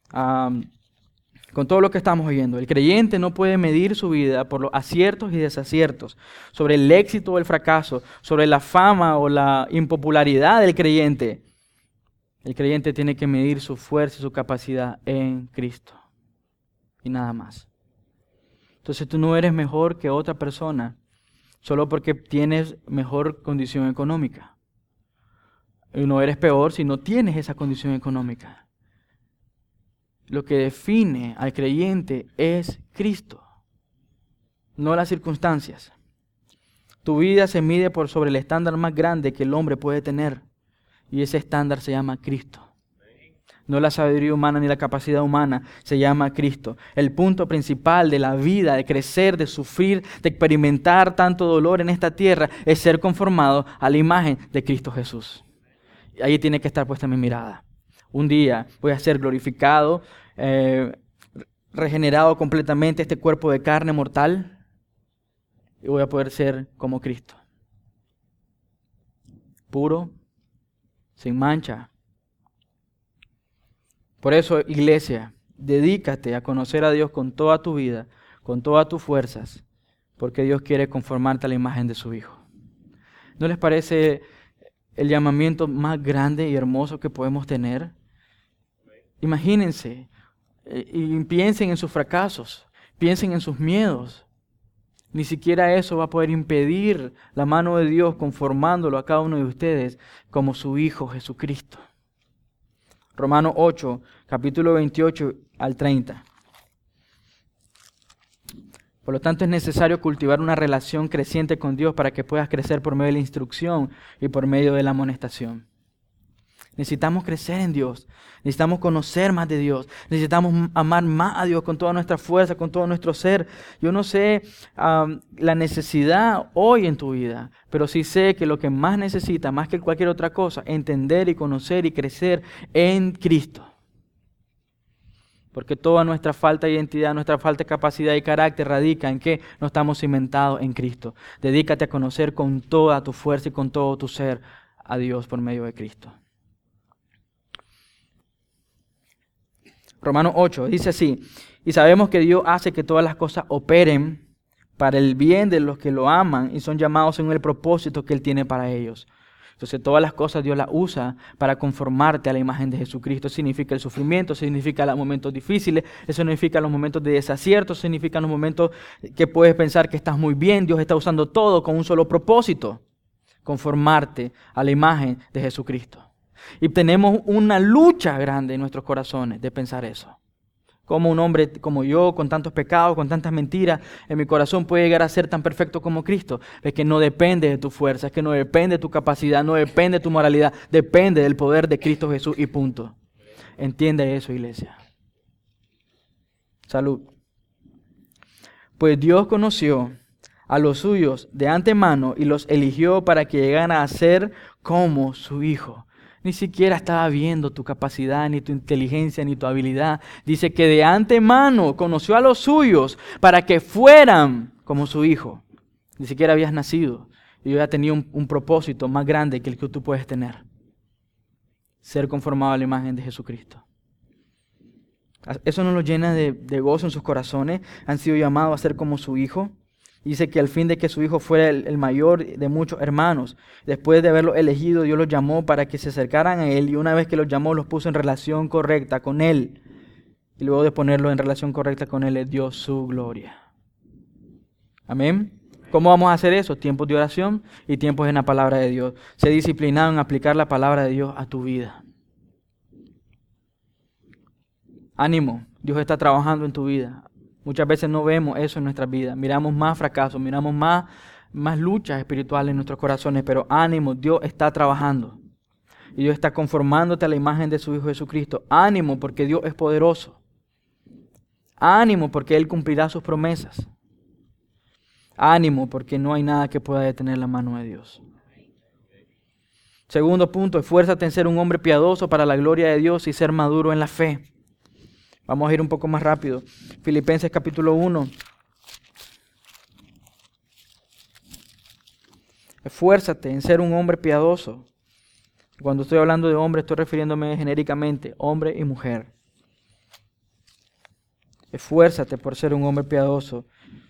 con todo lo que estamos oyendo? El creyente no puede medir su vida por los aciertos y desaciertos, sobre el éxito o el fracaso, sobre la fama o la impopularidad del creyente. El creyente tiene que medir su fuerza y su capacidad en Cristo. Y nada más. Entonces tú no eres mejor que otra persona solo porque tienes mejor condición económica. Y no eres peor si no tienes esa condición económica. Lo que define al creyente es Cristo, no las circunstancias. Tu vida se mide por sobre el estándar más grande que el hombre puede tener. Y ese estándar se llama Cristo. No la sabiduría humana ni la capacidad humana, se llama Cristo. El punto principal de la vida, de crecer, de sufrir, de experimentar tanto dolor en esta tierra, es ser conformado a la imagen de Cristo Jesús. Y ahí tiene que estar puesta mi mirada. Un día voy a ser glorificado, regenerado completamente este cuerpo de carne mortal, y voy a poder ser como Cristo. Puro, sin mancha. Por eso, iglesia, dedícate a conocer a Dios con toda tu vida, con todas tus fuerzas, porque Dios quiere conformarte a la imagen de su Hijo. ¿No les parece el llamamiento más grande y hermoso que podemos tener? Imagínense y piensen en sus fracasos, piensen en sus miedos. Ni siquiera eso va a poder impedir la mano de Dios conformándolo a cada uno de ustedes como su Hijo Jesucristo. Romanos 8, capítulo 28 al 30. Por lo tanto, es necesario cultivar una relación creciente con Dios para que puedas crecer por medio de la instrucción y por medio de la amonestación. Necesitamos crecer en Dios, necesitamos conocer más de Dios, necesitamos amar más a Dios con toda nuestra fuerza, con todo nuestro ser. Yo no sé la necesidad hoy en tu vida, pero sí sé que lo que más necesitas, más que cualquier otra cosa, entender y conocer y crecer en Cristo. Porque toda nuestra falta de identidad, nuestra falta de capacidad y carácter radica en que no estamos cimentados en Cristo. Dedícate a conocer con toda tu fuerza y con todo tu ser a Dios por medio de Cristo. Romanos 8 dice así: y sabemos que Dios hace que todas las cosas operen para el bien de los que lo aman y son llamados según el propósito que Él tiene para ellos. Entonces todas las cosas Dios las usa para conformarte a la imagen de Jesucristo. Eso significa el sufrimiento, significa los momentos difíciles, eso significa los momentos de desacierto, significa los momentos que puedes pensar que estás muy bien. Dios está usando todo con un solo propósito: conformarte a la imagen de Jesucristo. Y tenemos una lucha grande en nuestros corazones de pensar eso. Como un hombre como yo, con tantos pecados, con tantas mentiras, en mi corazón puede llegar a ser tan perfecto como Cristo. Es que no depende de tu fuerza, es que no depende de tu capacidad, no depende de tu moralidad, depende del poder de Cristo Jesús y punto. Entiende eso, iglesia. Salud. Pues Dios conoció a los suyos de antemano y los eligió para que llegaran a ser como su Hijo. Ni siquiera estaba viendo tu capacidad, ni tu inteligencia, ni tu habilidad. Dice que de antemano conoció a los suyos para que fueran como su hijo. Ni siquiera habías nacido. Y yo ya tenía un propósito más grande que el que tú puedes tener. Ser conformado a la imagen de Jesucristo. Eso nos lo llena de gozo en sus corazones. Han sido llamados a ser como su hijo. Dice que al fin de que su hijo fuera el mayor de muchos hermanos, después de haberlo elegido, Dios los llamó para que se acercaran a Él, y una vez que los llamó, los puso en relación correcta con Él. Y luego de ponerlos en relación correcta con Él, les dio su gloria. Amén. ¿Cómo vamos a hacer eso? Tiempos de oración y tiempos en la palabra de Dios. Sé disciplinado en aplicar la palabra de Dios a tu vida. Ánimo, Dios está trabajando en tu vida. Muchas veces no vemos eso en nuestras vidas. Miramos más fracasos, miramos más luchas espirituales en nuestros corazones, pero ánimo, Dios está trabajando. Y Dios está conformándote a la imagen de su Hijo Jesucristo. Ánimo, porque Dios es poderoso. Ánimo, porque Él cumplirá sus promesas. Ánimo, porque no hay nada que pueda detener la mano de Dios. Segundo punto, esfuérzate en ser un hombre piadoso para la gloria de Dios y ser maduro en la fe. Vamos a ir un poco más rápido. Filipenses capítulo 1. Esfuérzate en ser un hombre piadoso. Cuando estoy hablando de hombre, estoy refiriéndome genéricamente, hombre y mujer. Esfuérzate por ser un hombre piadoso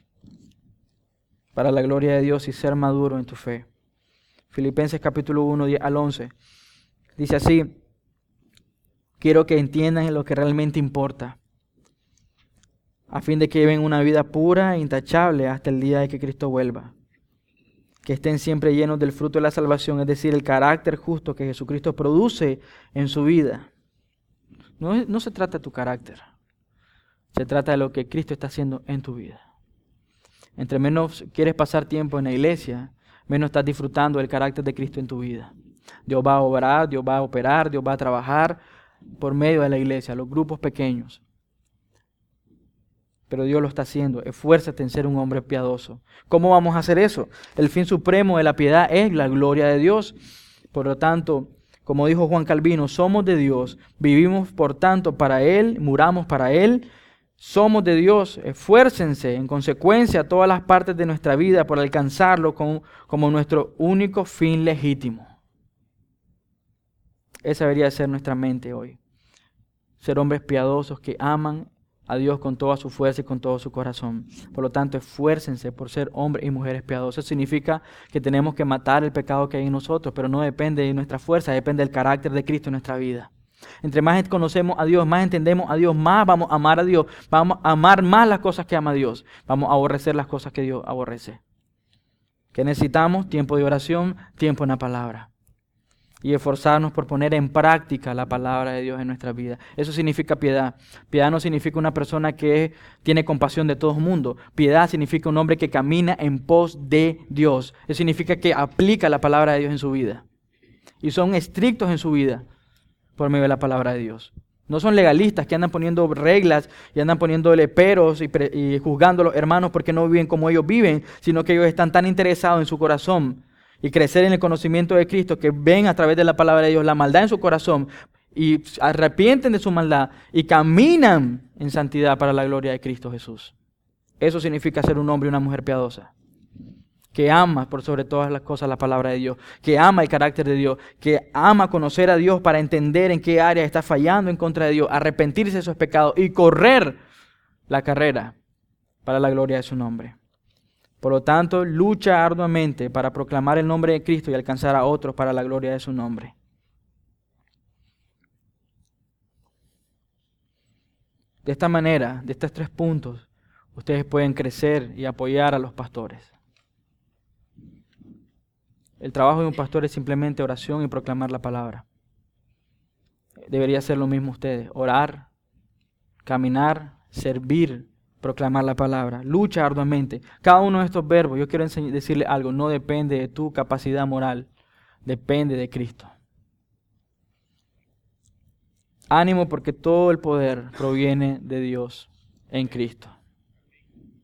para la gloria de Dios y ser maduro en tu fe. Filipenses capítulo 1, 10 al 11. Dice así: quiero que entiendan lo que realmente importa, a fin de que lleven una vida pura e intachable hasta el día de que Cristo vuelva. Que estén siempre llenos del fruto de la salvación, es decir, el carácter justo que Jesucristo produce en su vida. No se trata de tu carácter, se trata de lo que Cristo está haciendo en tu vida. Entre menos quieres pasar tiempo en la iglesia, menos estás disfrutando del carácter de Cristo en tu vida. Dios va a obrar, Dios va a operar, Dios va a trabajar por medio de la iglesia, los grupos pequeños. Pero Dios lo está haciendo. Esfuérzate en ser un hombre piadoso. ¿Cómo vamos a hacer eso? El fin supremo de la piedad es la gloria de Dios. Por lo tanto, como dijo Juan Calvino, somos de Dios, vivimos por tanto para Él, muramos para Él, somos de Dios. Esfuércense en consecuencia a todas las partes de nuestra vida por alcanzarlo como nuestro único fin legítimo. Esa debería ser nuestra mente hoy. Ser hombres piadosos que aman a Dios con toda su fuerza y con todo su corazón. Por lo tanto, esfuércense por ser hombres y mujeres piadosos. Eso significa que tenemos que matar el pecado que hay en nosotros, pero no depende de nuestra fuerza, depende del carácter de Cristo en nuestra vida. Entre más conocemos a Dios, más entendemos a Dios, más vamos a amar a Dios, vamos a amar más las cosas que ama Dios, vamos a aborrecer las cosas que Dios aborrece. ¿Qué necesitamos? Tiempo de oración, tiempo en la palabra. Y esforzarnos por poner en práctica la palabra de Dios en nuestra vida. Eso significa piedad. Piedad no significa una persona que tiene compasión de todo el mundo. Piedad significa un hombre que camina en pos de Dios. Eso significa que aplica la palabra de Dios en su vida. Y son estrictos en su vida por medio de la palabra de Dios. No son legalistas que andan poniendo reglas y andan poniéndole peros y juzgando a los hermanos porque no viven como ellos viven, sino que ellos están tan interesados en su corazón y crecer en el conocimiento de Cristo, que ven a través de la palabra de Dios la maldad en su corazón y arrepienten de su maldad y caminan en santidad para la gloria de Cristo Jesús. Eso significa ser un hombre y una mujer piadosa, que ama por sobre todas las cosas la palabra de Dios, que ama el carácter de Dios, que ama conocer a Dios para entender en qué área está fallando en contra de Dios, arrepentirse de esos pecados y correr la carrera para la gloria de su nombre. Por lo tanto, lucha arduamente para proclamar el nombre de Cristo y alcanzar a otros para la gloria de su nombre. De esta manera, de estos 3 puntos, ustedes pueden crecer y apoyar a los pastores. El trabajo de un pastor es simplemente oración y proclamar la palabra. Debería ser lo mismo ustedes, orar, caminar, servir, proclamar la palabra, lucha arduamente. Cada uno de estos verbos, yo quiero decirle algo, no depende de tu capacidad moral, depende de Cristo. Ánimo porque todo el poder proviene de Dios en Cristo.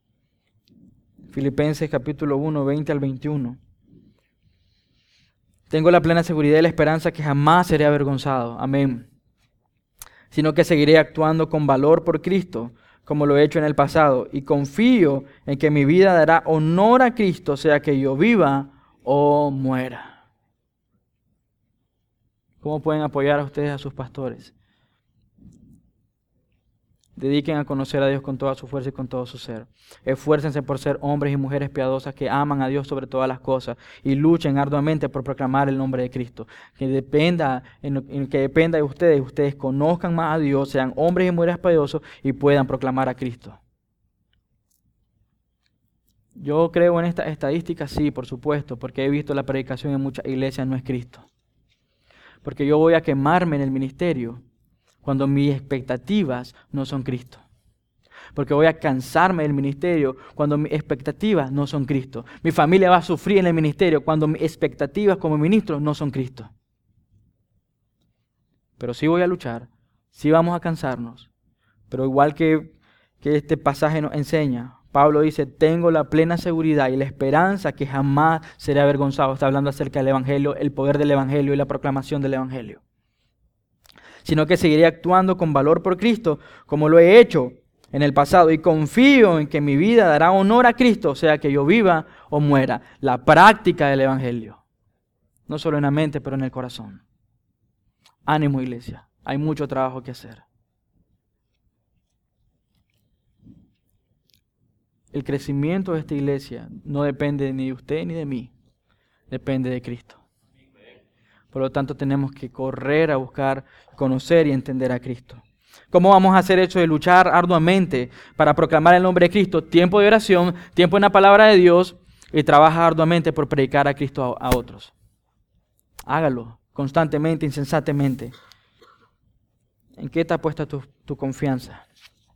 Filipenses capítulo 1, 20 al 21. Tengo la plena seguridad y la esperanza que jamás seré avergonzado. Amén. Sino que seguiré actuando con valor por Cristo, como lo he hecho en el pasado, y confío en que mi vida dará honor a Cristo, sea que yo viva o muera. ¿Cómo pueden apoyar a ustedes a sus pastores? Dediquen a conocer a Dios con toda su fuerza y con todo su ser. Esfuércense por ser hombres y mujeres piadosas que aman a Dios sobre todas las cosas y luchen arduamente por proclamar el nombre de Cristo. Que dependa de ustedes, ustedes conozcan más a Dios, sean hombres y mujeres piadosos y puedan proclamar a Cristo. Yo creo en esta estadística, sí, por supuesto, porque he visto la predicación en muchas iglesias, no es Cristo. Porque yo voy a quemarme en el ministerio cuando mis expectativas no son Cristo. Porque voy a cansarme del ministerio cuando mis expectativas no son Cristo. Mi familia va a sufrir en el ministerio cuando mis expectativas como ministro no son Cristo. Pero sí voy a luchar, sí vamos a cansarnos. Pero igual que este pasaje nos enseña, Pablo dice, tengo la plena seguridad y la esperanza que jamás seré avergonzado. Está hablando acerca del Evangelio, el poder del Evangelio y la proclamación del Evangelio. Sino que seguiré actuando con valor por Cristo, como lo he hecho en el pasado, y confío en que mi vida dará honor a Cristo, sea que yo viva o muera. La práctica del Evangelio, no solo en la mente, pero en el corazón. Ánimo, iglesia, hay mucho trabajo que hacer. El crecimiento de esta iglesia no depende ni de usted ni de mí, depende de Cristo. Por lo tanto, tenemos que correr a buscar, conocer y entender a Cristo. ¿Cómo vamos a hacer eso de luchar arduamente para proclamar el nombre de Cristo? Tiempo de oración, tiempo en la palabra de Dios y trabaja arduamente por predicar a Cristo a otros. Hágalo constantemente, insensatemente. ¿En qué está puesta tu confianza?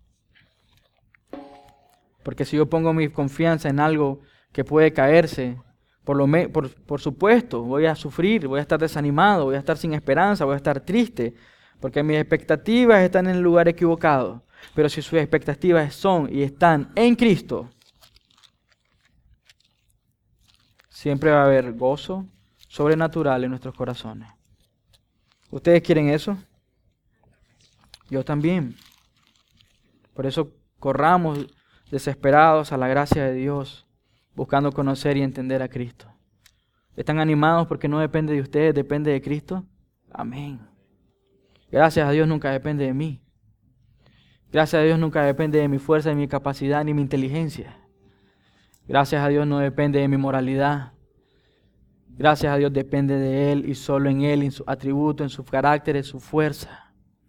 Porque si yo pongo mi confianza en algo que puede caerse, por supuesto, voy a sufrir, voy a estar desanimado, voy a estar sin esperanza, voy a estar triste, porque mis expectativas están en el lugar equivocado. Pero si sus expectativas son y están en Cristo, siempre va a haber gozo sobrenatural en nuestros corazones. ¿Ustedes quieren eso? Yo también. Por eso corramos desesperados a la gracia de Dios, buscando conocer y entender a Cristo. ¿Están animados porque no depende de ustedes, depende de Cristo? Amén. Gracias a Dios nunca depende de mí. Gracias a Dios nunca depende de mi fuerza, ni mi capacidad, ni mi inteligencia. Gracias a Dios no depende de mi moralidad. Gracias a Dios depende de Él y solo en Él, en su atributo, en su carácter, en su fuerza.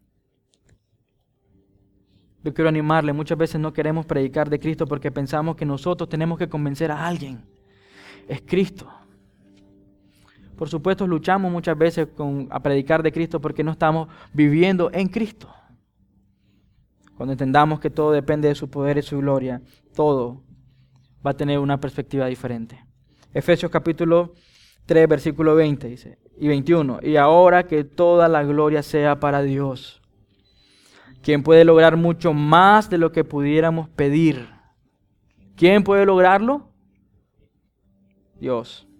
Yo quiero animarle, muchas veces no queremos predicar de Cristo porque pensamos que nosotros tenemos que convencer a alguien. Es Cristo. Por supuesto, luchamos muchas veces a predicar de Cristo porque no estamos viviendo en Cristo. Cuando entendamos que todo depende de su poder y su gloria, todo va a tener una perspectiva diferente. Efesios capítulo 3, versículo 20 dice, y 21. Y ahora que toda la gloria sea para Dios, quien puede lograr mucho más de lo que pudiéramos pedir. ¿Quién puede lograrlo? Dios.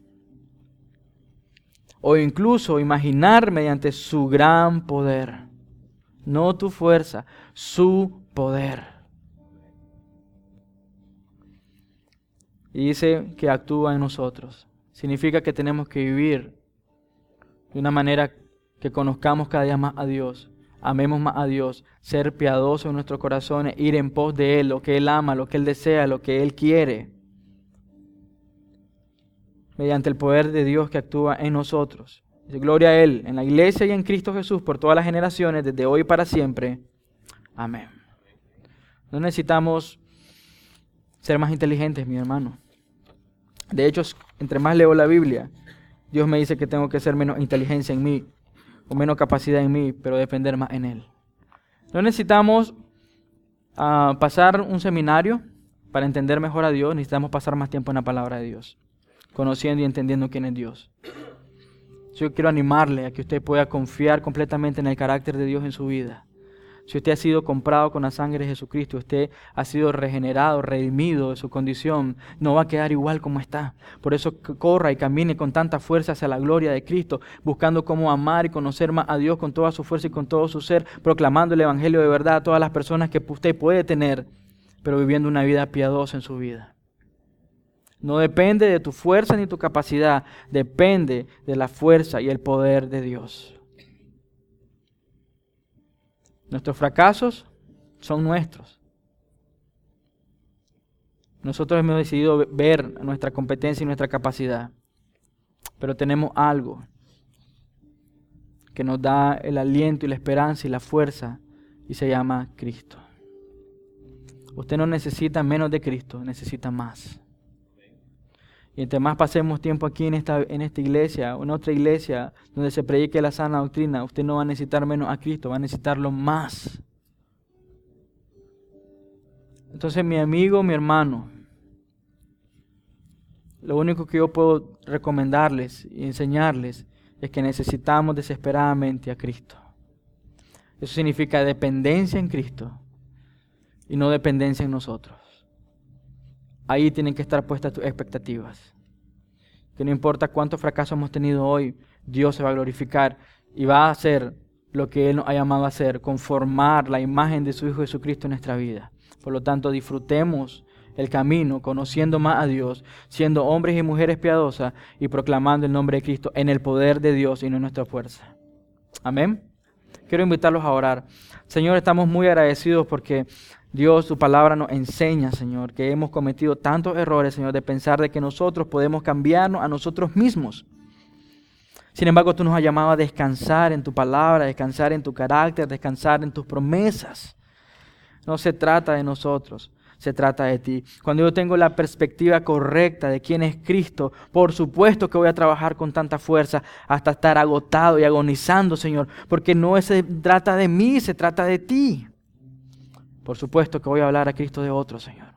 O incluso imaginar mediante su gran poder. No tu fuerza, su poder. Y dice que actúa en nosotros. Significa que tenemos que vivir de una manera que conozcamos cada día más a Dios. Amemos más a Dios, ser piadosos en nuestros corazones, ir en pos de Él, lo que Él ama, lo que Él desea, lo que Él quiere. Mediante el poder de Dios que actúa en nosotros. Gloria a Él, en la iglesia y en Cristo Jesús, por todas las generaciones, desde hoy para siempre. Amén. No necesitamos ser más inteligentes, mi hermano. De hecho, entre más leo la Biblia, Dios me dice que tengo que ser menos inteligencia en mí, o menos capacidad en mí, pero depender más en Él. No necesitamos pasar un seminario para entender mejor a Dios, necesitamos pasar más tiempo en la palabra de Dios, conociendo y entendiendo quién es Dios. Yo quiero animarle a que usted pueda confiar completamente en el carácter de Dios en su vida. si usted ha sido comprado con la sangre de Jesucristo, usted ha sido regenerado, redimido de su condición, no va a quedar igual como está. Por eso corra y camine con tanta fuerza hacia la gloria de Cristo, buscando cómo amar y conocer más a Dios con toda su fuerza y con todo su ser, proclamando el evangelio de verdad a todas las personas que usted puede tener, pero viviendo una vida piadosa en su vida. No depende de tu fuerza ni tu capacidad, depende de la fuerza y el poder de Dios. Nuestros fracasos son nuestros. Nosotros hemos decidido ver nuestra competencia y nuestra capacidad, pero tenemos algo que nos da el aliento y la esperanza y la fuerza, y se llama Cristo. Usted no necesita menos de Cristo, necesita más. Y entre más pasemos tiempo aquí en esta iglesia o en otra iglesia donde se predique la sana doctrina, usted no va a necesitar menos a Cristo, va a necesitarlo más. Entonces, mi amigo, mi hermano, lo único que yo puedo recomendarles y enseñarles es que necesitamos desesperadamente a Cristo. Eso significa dependencia en Cristo y no dependencia en nosotros. Ahí tienen que estar puestas tus expectativas. Que no importa cuántos fracasos hemos tenido hoy, Dios se va a glorificar y va a hacer lo que Él nos ha llamado a hacer, conformar la imagen de su Hijo Jesucristo en nuestra vida. Por lo tanto, disfrutemos el camino, conociendo más a Dios, siendo hombres y mujeres piadosas y proclamando el nombre de Cristo en el poder de Dios y no en nuestra fuerza. Amén. Quiero invitarlos a orar. Señor, estamos muy agradecidos porque Dios, tu palabra nos enseña, Señor, que hemos cometido tantos errores, Señor, de pensar de que nosotros podemos cambiarnos a nosotros mismos. Sin embargo, tú nos has llamado a descansar en tu palabra, descansar en tu carácter, descansar en tus promesas. No se trata de nosotros, se trata de ti. Cuando yo tengo la perspectiva correcta de quién es Cristo, por supuesto que voy a trabajar con tanta fuerza hasta estar agotado y agonizando, Señor, porque no se trata de mí, se trata de ti. Por supuesto que voy a hablar a Cristo de otro, Señor.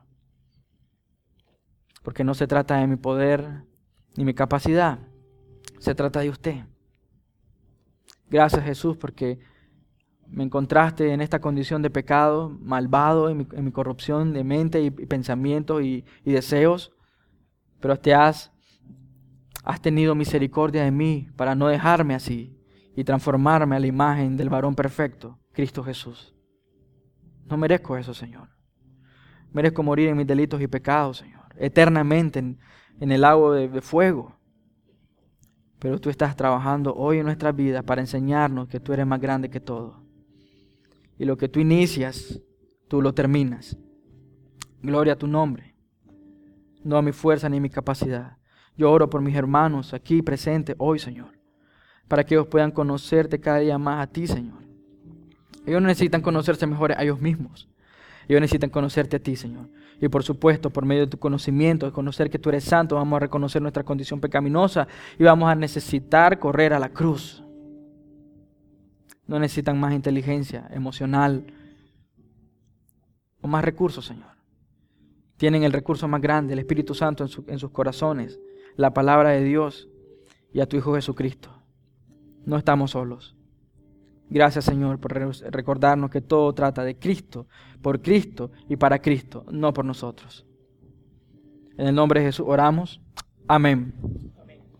Porque no se trata de mi poder ni mi capacidad. Se trata de usted. Gracias, Jesús, porque me encontraste en esta condición de pecado, malvado, en mi corrupción de mente y pensamientos y deseos. Pero has tenido misericordia de mí para no dejarme así y transformarme a la imagen del varón perfecto, Cristo Jesús. No merezco eso, Señor. Merezco morir en mis delitos y pecados, Señor, eternamente en el lago de fuego. Pero tú estás trabajando hoy en nuestras vidas para enseñarnos que tú eres más grande que todo. Y lo que tú inicias, tú lo terminas. Gloria a tu nombre. No a mi fuerza ni mi capacidad. Yo oro por mis hermanos aquí presentes hoy, Señor, para que ellos puedan conocerte cada día más a ti, Señor. Ellos no necesitan conocerse mejor a ellos mismos. Ellos necesitan conocerte a ti, Señor. Y por supuesto, por medio de tu conocimiento, de conocer que tú eres santo, vamos a reconocer nuestra condición pecaminosa y vamos a necesitar correr a la cruz. No necesitan más inteligencia emocional o más recursos, Señor. Tienen el recurso más grande, el Espíritu Santo en sus corazones, la palabra de Dios y a tu Hijo Jesucristo. No estamos solos. Gracias, Señor, por recordarnos que todo trata de Cristo, por Cristo y para Cristo, no por nosotros. En el nombre de Jesús oramos. Amén.